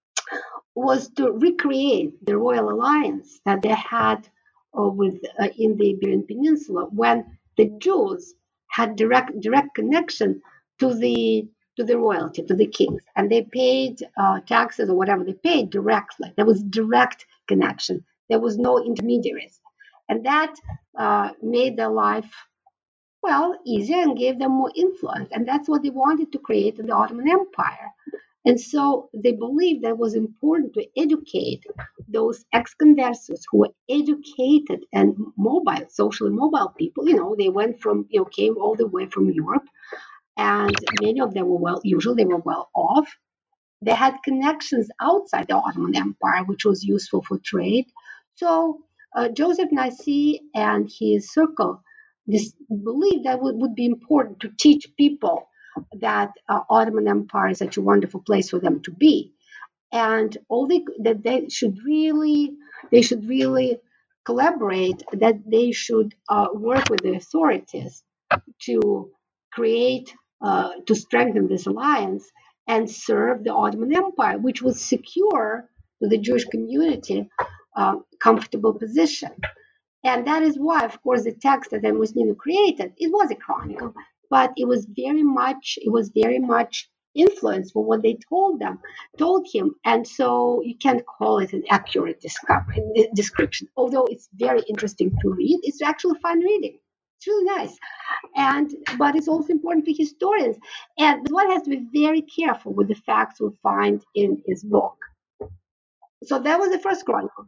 Speaker 3: recreate the royal alliance that they had in the Iberian Peninsula when the Jews had direct connection to the royalty, to the kings, and they paid taxes or whatever they paid directly. There was direct connection. There was no intermediaries, and that made their life easier and gave them more influence. And that's what they wanted to create in the Ottoman Empire. And so they believed that it was important to educate those ex-conversos who were educated and mobile, socially mobile people. They went from, came all the way from Europe, and many of them were usually they were well off. They had connections outside the Ottoman Empire, which was useful for trade. So Joseph Nasi and his circle believed that it would be important to teach people that Ottoman Empire is such a wonderful place for them to be, and that they should really collaborate, that they should work with the authorities to create to strengthen this alliance and serve the Ottoman Empire, which would secure to the Jewish community comfortable position. And that is why, of course, the text that Al-Muznino created, it was a chronicle, but it was very much influenced by what they told him. And so you can't call it an accurate description, although it's very interesting to read. It's actually fun reading. It's really nice. But it's also important to historians. And one has to be very careful with the facts we find in his book. So that was the first chronicle.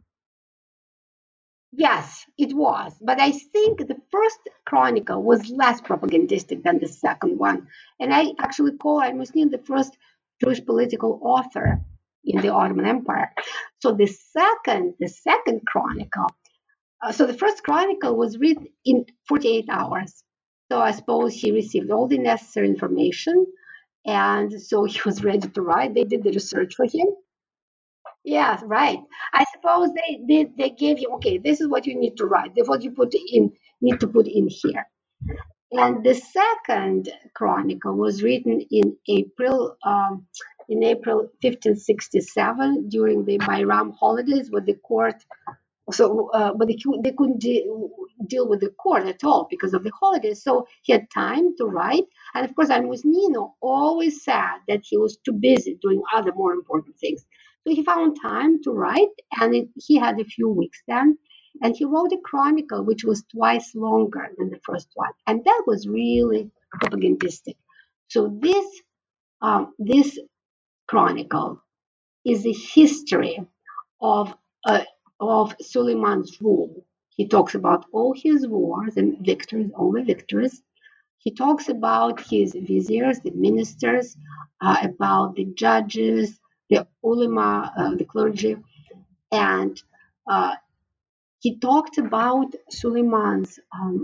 Speaker 3: Yes, it was. But I think the first chronicle was less propagandistic than the second one. And I actually call Al-Muznino the first Jewish political author in the Ottoman Empire. So the second chronicle So the first chronicle was written in 48 hours. So I suppose he received all the necessary information, and so he was ready to write. They did the research for him. Yeah, right. I suppose they gave you, okay, this is what you need to write. This is what you need to put in here. And the second chronicle was written in April 1567 during the Bairam holidays, with the court. But they couldn't deal with the court at all because of the holidays. So he had time to write. And of course, Al-Musnino always said that he was too busy doing other more important things. So he found time to write, and he had a few weeks then. And he wrote a chronicle which was twice longer than the first one. And that was really propagandistic. So this chronicle is the history of Suleiman's rule. He talks about all his wars and victories, all the victories. He talks about his viziers, the ministers, about the judges, the ulama, the clergy, and he talked about Suleiman's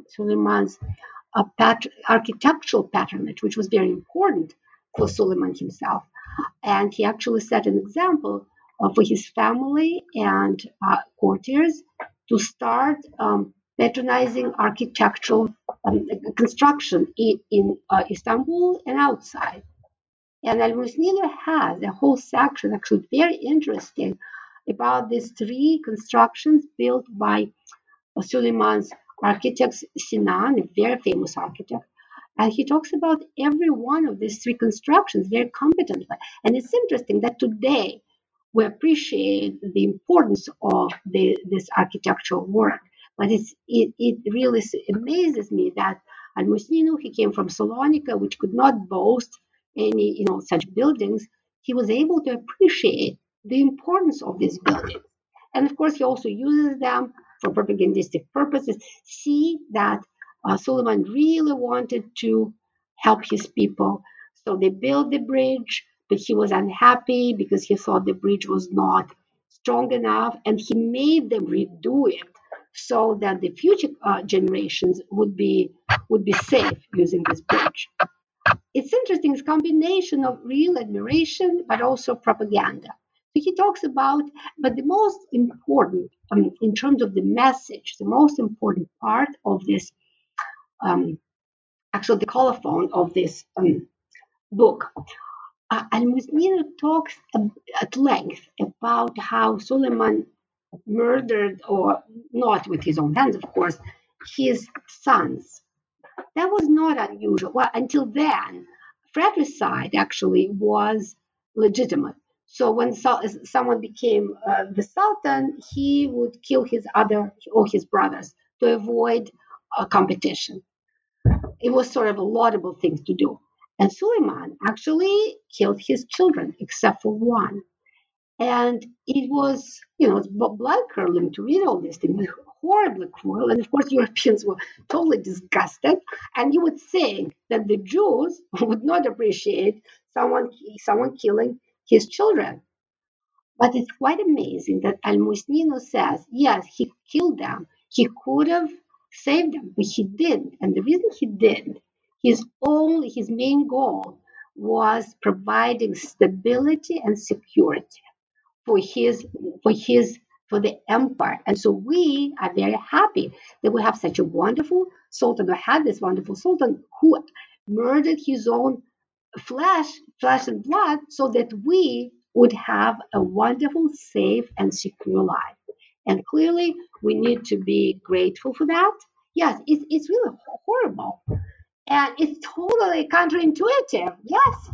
Speaker 3: architectural patronage, which was very important for Suleiman himself. And he actually set an example for his family and courtiers to start patronizing architectural construction in Istanbul and outside. And Al-Musnino has a whole section, actually very interesting, about these three constructions built by Suleiman's architect Sinan, a very famous architect. And he talks about every one of these three constructions very competently. And it's interesting that today we appreciate the importance of this architectural work. But it really amazes me that Al-Musnino, he came from Salonika, which could not boast any such buildings. He was able to appreciate the importance of these buildings. And of course, he also uses them for propagandistic purposes. See that Suleiman really wanted to help his people. So they built the bridge, but he was unhappy because he thought the bridge was not strong enough, and he made them redo it so that the future generations would be safe using this bridge. It's interesting, it's a combination of real admiration but also propaganda. So he talks about, but the most important, in terms of the message, the most important part of this, actually the colophon of this book, Al-Musnino talks at length about how Suleiman murdered, or not with his own hands, of course, his sons. That was not unusual. Well, until then, fratricide actually was legitimate. So when someone became the sultan, he would kill his brothers to avoid competition. It was sort of a laudable thing to do. And Suleiman actually killed his children, except for one. And it was, it's blood curdling to read all these things, horribly cruel. And of course, Europeans were totally disgusted. And you would think that the Jews would not appreciate someone killing his children. But it's quite amazing that Al-Musnino says, yes, he killed them. He could have saved them, but he didn't. And the reason he didn't, his main goal was providing stability and security for the empire. And so we are very happy that we have such a wonderful sultan, or had this wonderful sultan who murdered his own flesh and blood, so that we would have a wonderful, safe, and secure life. And clearly, we need to be grateful for that. Yes, it's really horrible. And it's totally counterintuitive. Yes,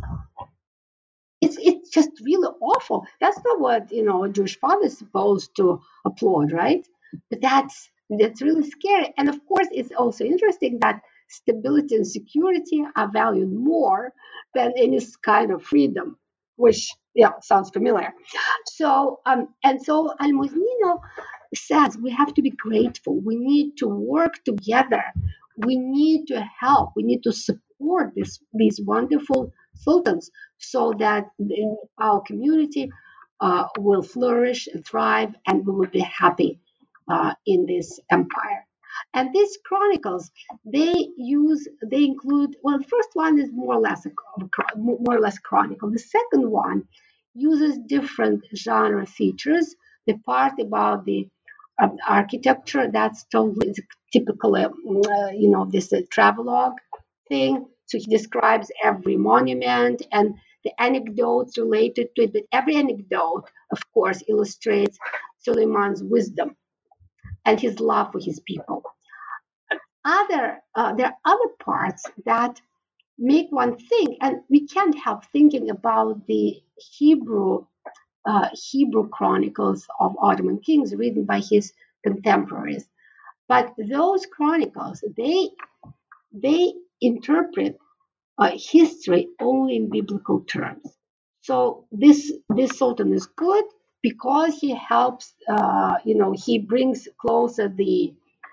Speaker 3: it's just really awful. That's not what a Jewish father is supposed to applaud, right? But that's really scary. And of course, it's also interesting that stability and security are valued more than any kind of freedom, which sounds familiar. So so Al-Musnino says we have to be grateful. We need to work together. We need to help. We need to support these wonderful sultans, so that our community will flourish and thrive, and we will be happy in this empire. And these chronicles, they include, well, the first one is more or less chronicle. The second one uses different genre features. The part about the architecture, that's totally typical, this travelogue thing. So he describes every monument and the anecdotes related to it. But every anecdote, of course, illustrates Suleiman's wisdom and his love for his people. There are other parts that make one think, and we can't help thinking about the Hebrew chronicles of Ottoman kings written by his contemporaries. But those chronicles, they interpret history only in biblical terms. So this sultan is good because he helps, he brings closer the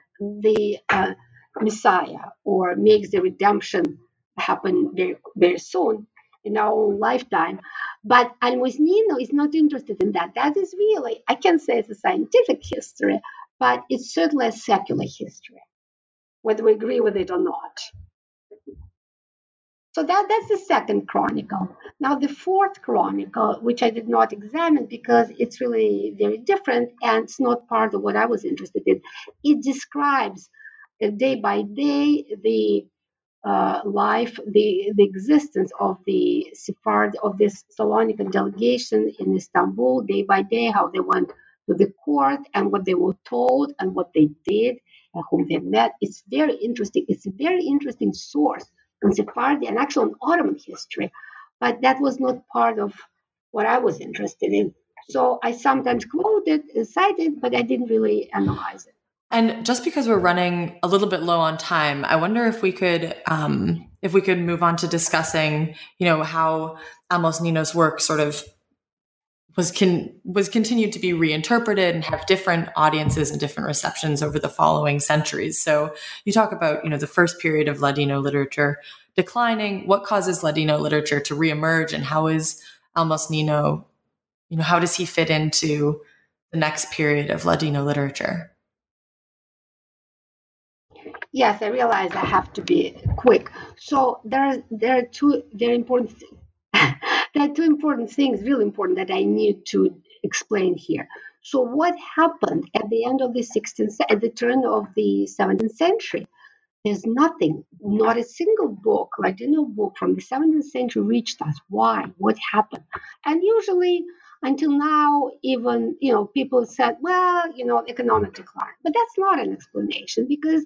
Speaker 3: Messiah, or makes the redemption happen very, very soon in our own lifetime. But Al-Muznino is not interested in that. That is really, I can't say it's a scientific history, but it's certainly a secular history, whether we agree with it or not. So that's the second chronicle. Now, the fourth chronicle, which I did not examine because it's really very different and it's not part of what I was interested in, it describes day by day the life, the existence of the Sephard, of this Salonican delegation in Istanbul, day by day, how they went to the court and what they were told and what they did and whom they met. It's very interesting. It's a very interesting source on Sephardi and actually on Ottoman history, but that was not part of what I was interested in. So I sometimes quoted, cited, but I didn't really analyze it.
Speaker 2: And just because we're running a little bit low on time, I wonder if we could move on to discussing, how Al-Muznino's work sort of was continued to be reinterpreted and have different audiences and different receptions over the following centuries. So you talk about, the first period of Ladino literature declining. What causes Ladino literature to reemerge, and how is Al-Muznino, how does he fit into the next period of Ladino literature?
Speaker 3: Yes, I realize I have to be quick. So there are two very important there are two important things, really important, that I need to explain here. So what happened at the end of the 16th, at the turn of the 17th century? There's nothing, not a single book, Ladino book from the 17th century reached us. Why? What happened? And usually, until now, even, people said, well, economic decline. But that's not an explanation, because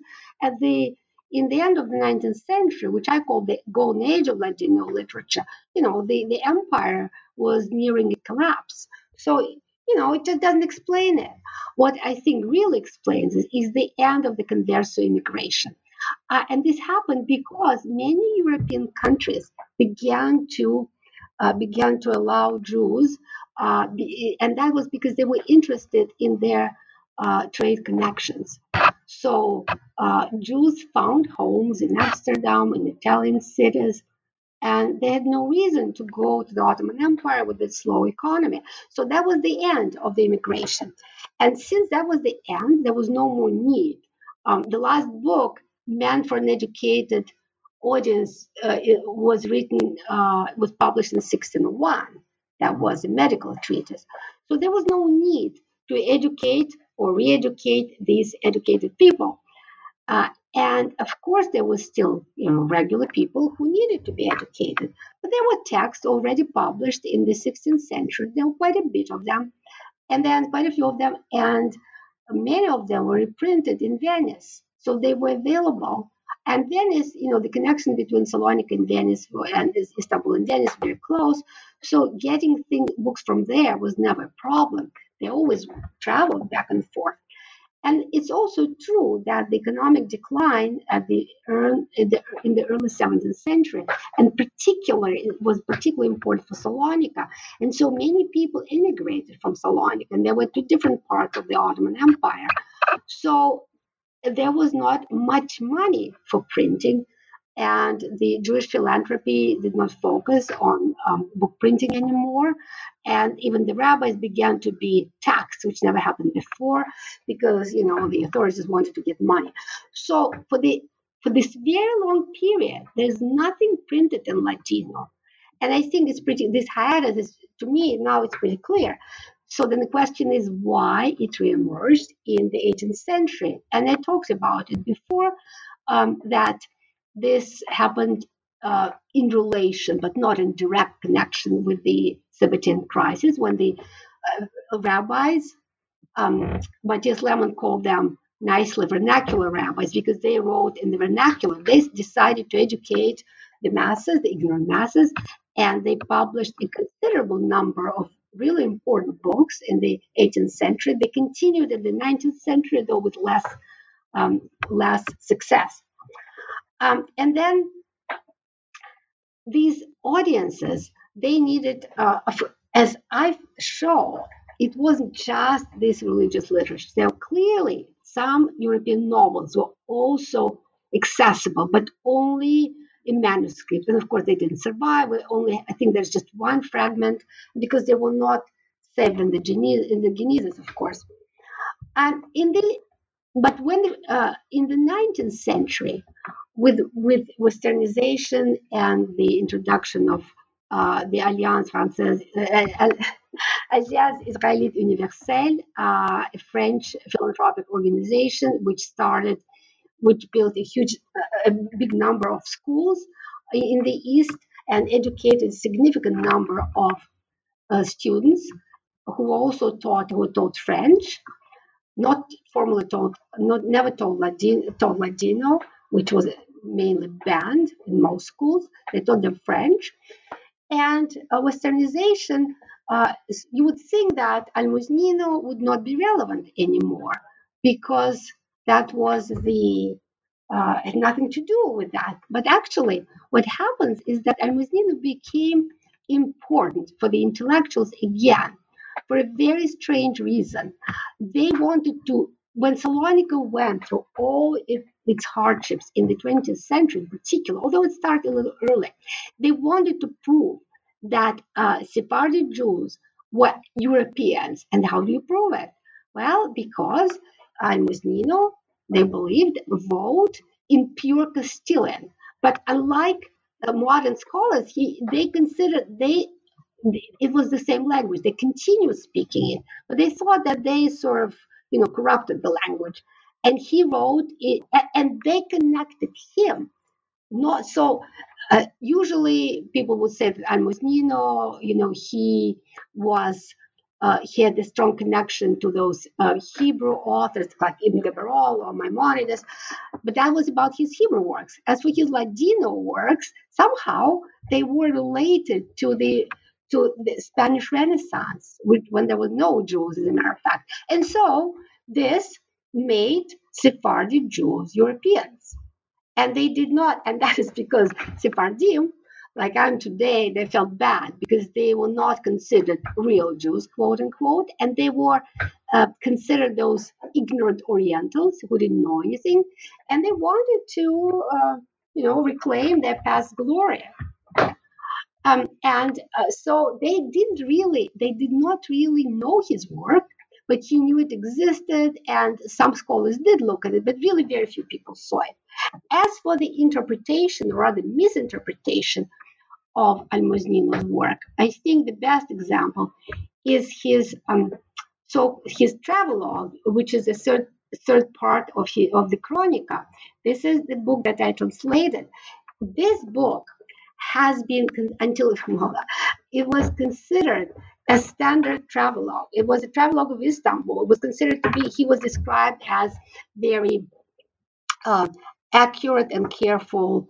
Speaker 3: in the end of the 19th century, which I call the golden age of Ladino literature, the empire was nearing a collapse. So, it just doesn't explain it. What I think really explains it is the end of the converso immigration. And this happened because many European countries began to allow Jews, and that was because they were interested in their trade connections. So Jews found homes in Amsterdam and Italian cities, and they had no reason to go to the Ottoman Empire with its slow economy. So that was the end of the immigration. And since that was the end, there was no more need. The last book, meant for an educated audience, was published in 1601. That was a medical treatise. So there was no need to educate or re-educate these educated people. And of course, there was still, regular people who needed to be educated. But there were texts already published in the 16th century. There were quite a bit of them, and then quite a few of them, and many of them were reprinted in Venice. So they were available. And Venice, the connection between Salonika and Venice and Istanbul and Venice is very close. So getting books from there was never a problem. They always traveled back and forth. And it's also true that the economic decline in the early 17th century, and it was particularly important for Salonika. And so many people immigrated from Salonika, and they went to different parts of the Ottoman Empire. So there was not much money for printing. and the Jewish philanthropy did not focus on book printing anymore. And even the rabbis began to be taxed, which never happened before, because the authorities wanted to get money. So for this very long period, there's nothing printed in Ladino. And I think this hiatus is, to me, now it's pretty clear. So then the question is why it reemerged in the 18th century. And I talked about it before, that this happened in relation, but not in direct connection with the Sabbatean crisis, when the rabbis, Matthias Lemon called them nicely vernacular rabbis, because they wrote in the vernacular. They decided to educate the masses, the ignorant masses, and they published a considerable number of really important books in the 18th century. They continued in the 19th century, though with less success. And then these audiences, they needed, as I've shown, it wasn't just this religious literature. There were clearly some European novels were also accessible, but only in manuscript. And of course, they didn't survive. I think there's just one fragment, because they were not saved in the Genesis, of course. And in the 19th century, with Westernization and the introduction of the Alliance Française, Alliance Israélite Universelle, a French philanthropic organization which built a big number of schools in the East and educated a significant number of students who taught French, not formally taught, never taught Ladino, which was mainly banned in most schools. They taught them French. And Westernization, you would think that Almusnino would not be relevant anymore, because that was had nothing to do with that. But actually, what happens is that Almusnino became important for the intellectuals again, for a very strange reason. They wanted to, when Salonika went through all its hardships in the 20th century in particular, although it started a little early, they wanted to prove that Sephardi Jews were Europeans. And how do you prove it? Well, because Almusnino, they believed, wrote in pure Castilian. But unlike modern scholars, they considered it was the same language. They continued speaking it, but they thought that they sort of, corrupted the language. And he wrote it, and they connected him. Not so. Usually, people would say that Almusnino, he had a strong connection to those Hebrew authors like Ibn Gabirol or Maimonides, but that was about his Hebrew works. As for his Ladino works, somehow they were related to the Spanish Renaissance, when there were no Jews, as a matter of fact. And so this made Sephardi Jews Europeans. And they did not, and that is because Sephardim, like I'm today, they felt bad because they were not considered real Jews, quote unquote, and they were considered those ignorant Orientals who didn't know anything, and they wanted to, reclaim their past glory. So they did not really know his work, but he knew it existed, and some scholars did look at it, but really very few people saw it. As for the interpretation, or rather misinterpretation, of Almusnino's work, I think the best example is his travelogue, which is a third part of the Chronica. This is the book that I translated. This book has been, until it was considered a standard travelogue. It was a travelogue of Istanbul. It was considered to be, he was described as very accurate and careful,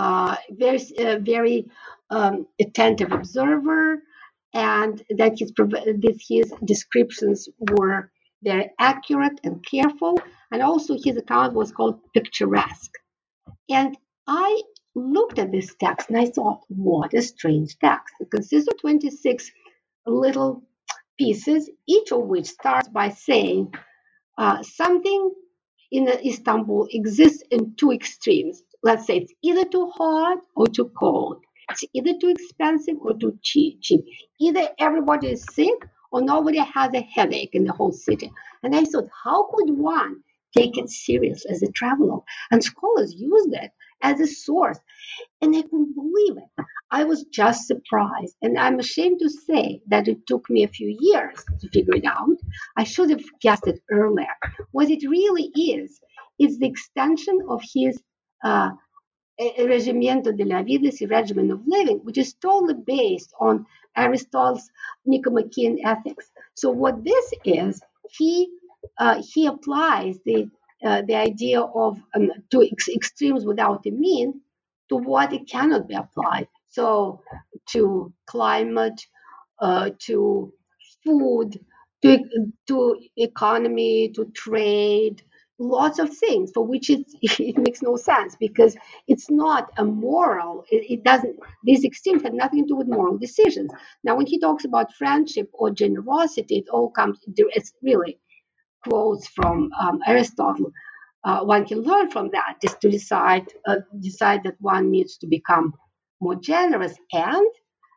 Speaker 3: very attentive observer, and that his descriptions were very accurate and careful, and also his account was called picturesque. And I looked at this text and I thought, what a strange text. It consists of 26 little pieces, each of which starts by saying something in Istanbul exists in two extremes. let's say it's either too hot or too cold. It's either too expensive or too cheap. Either everybody is sick or nobody has a headache in the whole city. And I thought, how could one take it serious as a traveler? And scholars used it as a source. And I couldn't believe it. I was just surprised. And I'm ashamed to say that it took me a few years to figure it out. I should have guessed it earlier. What it really is the extension of his Regimiento de la Vida, the regimen of living, which is totally based on Aristotle's Nicomachean Ethics. So what this is, he applies the idea of two extremes without a mean to what it cannot be applied. So to climate, to food, to economy, to trade, lots of things for which it makes no sense because it's not a moral. It doesn't. These extremes have nothing to do with moral decisions. Now, when he talks about friendship or generosity, it all comes. It's really quotes from Aristotle. One can learn from that just to decide that one needs to become more generous and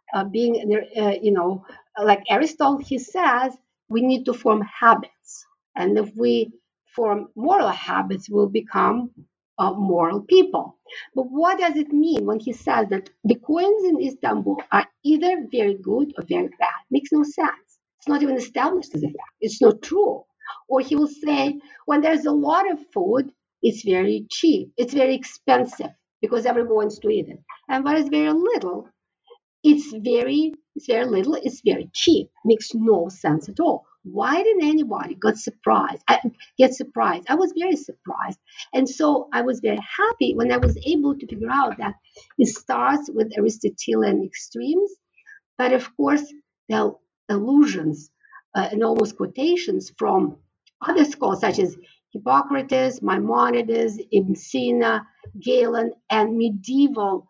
Speaker 3: like Aristotle, he says we need to form habits, and if we form moral habits, we'll become moral people. But what does it mean when he says that the coins in Istanbul are either very good or very bad? Makes no sense. It's not even established as a fact. It's not true. Or he will say, when there's a lot of food, it's very cheap. It's very expensive because everyone wants to eat it. And when it's very little, it's very cheap. Makes no sense at all. Why didn't anybody get surprised? I was very surprised. And so I was very happy when I was able to figure out that it starts with Aristotelian extremes, but of course, there are allusions and almost quotations from other scholars such as Hippocrates, Maimonides, Ibn Sina, Galen, and medieval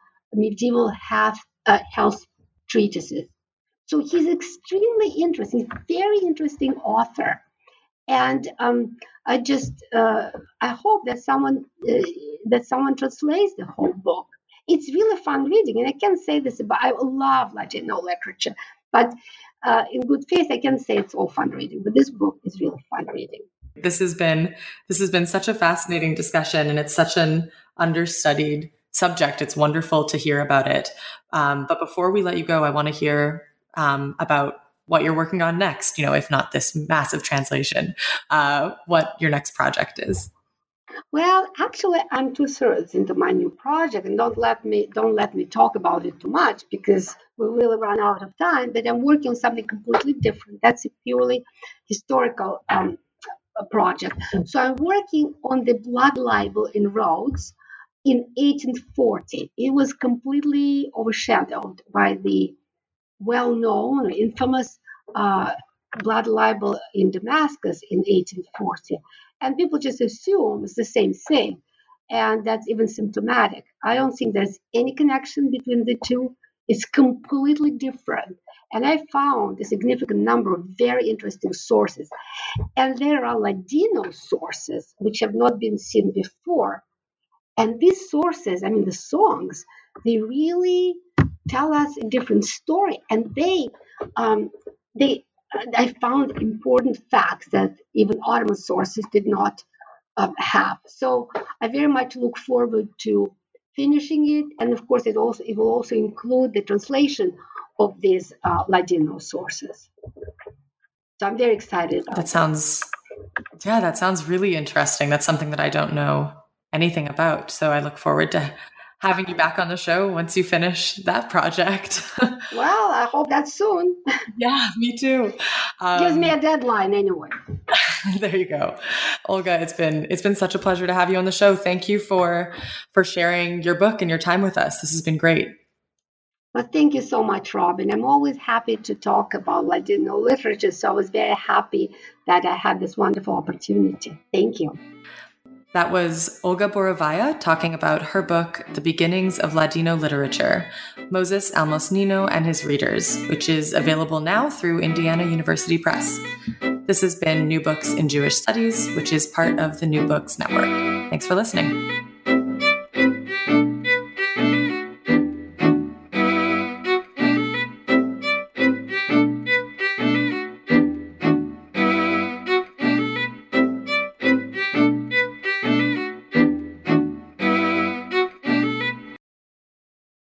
Speaker 3: health treatises. So he's extremely interesting, very interesting author. And I hope that someone translates the whole book. It's really fun reading, and I can say this about, I love Ladino literature, but in good faith, I can say it's all fun reading, but this book is really fun reading.
Speaker 2: This has been such a fascinating discussion, and it's such an understudied subject. It's wonderful to hear about it. But before we let you go, I want to hear about what you're working on next, if not this massive translation, what your next project is.
Speaker 3: Well, actually, I'm 2/3 into my new project, and don't let me talk about it too much because we really run out of time. But I'm working on something completely different. That's a purely historical project. So I'm working on the blood libel in Rhodes in 1840. It was completely overshadowed by the well-known or infamous blood libel in Damascus in 1840. And people just assume it's the same thing. And that's even symptomatic. I don't think there's any connection between the two. It's completely different. And I found a significant number of very interesting sources. And there are Ladino sources which have not been seen before. And these sources, the songs, they really tell us a different story. And I found important facts that even Ottoman sources did not have. So I very much look forward to finishing it. And of course, it will also include the translation of these Ladino sources. So I'm very excited about
Speaker 2: that. That sounds really interesting. That's something that I don't know anything about. So I look forward to having you back on the show once you finish that project.
Speaker 3: Well, I hope that's soon.
Speaker 2: Yeah, me too.
Speaker 3: Gives me a deadline anyway.
Speaker 2: There you go. Olga, it's been such a pleasure to have you on the show. Thank you for sharing your book and your time with us. This has been great.
Speaker 3: Well, thank you so much, Robin. I'm always happy to talk about Ladino literature, so I was very happy that I had this wonderful opportunity. Thank you.
Speaker 2: That was Olga Borovaya talking about her book, The Beginnings of Ladino Literature, Moses Almos Nino and His Readers, which is available now through Indiana University Press. This has been New Books in Jewish Studies, which is part of the New Books Network. Thanks for listening.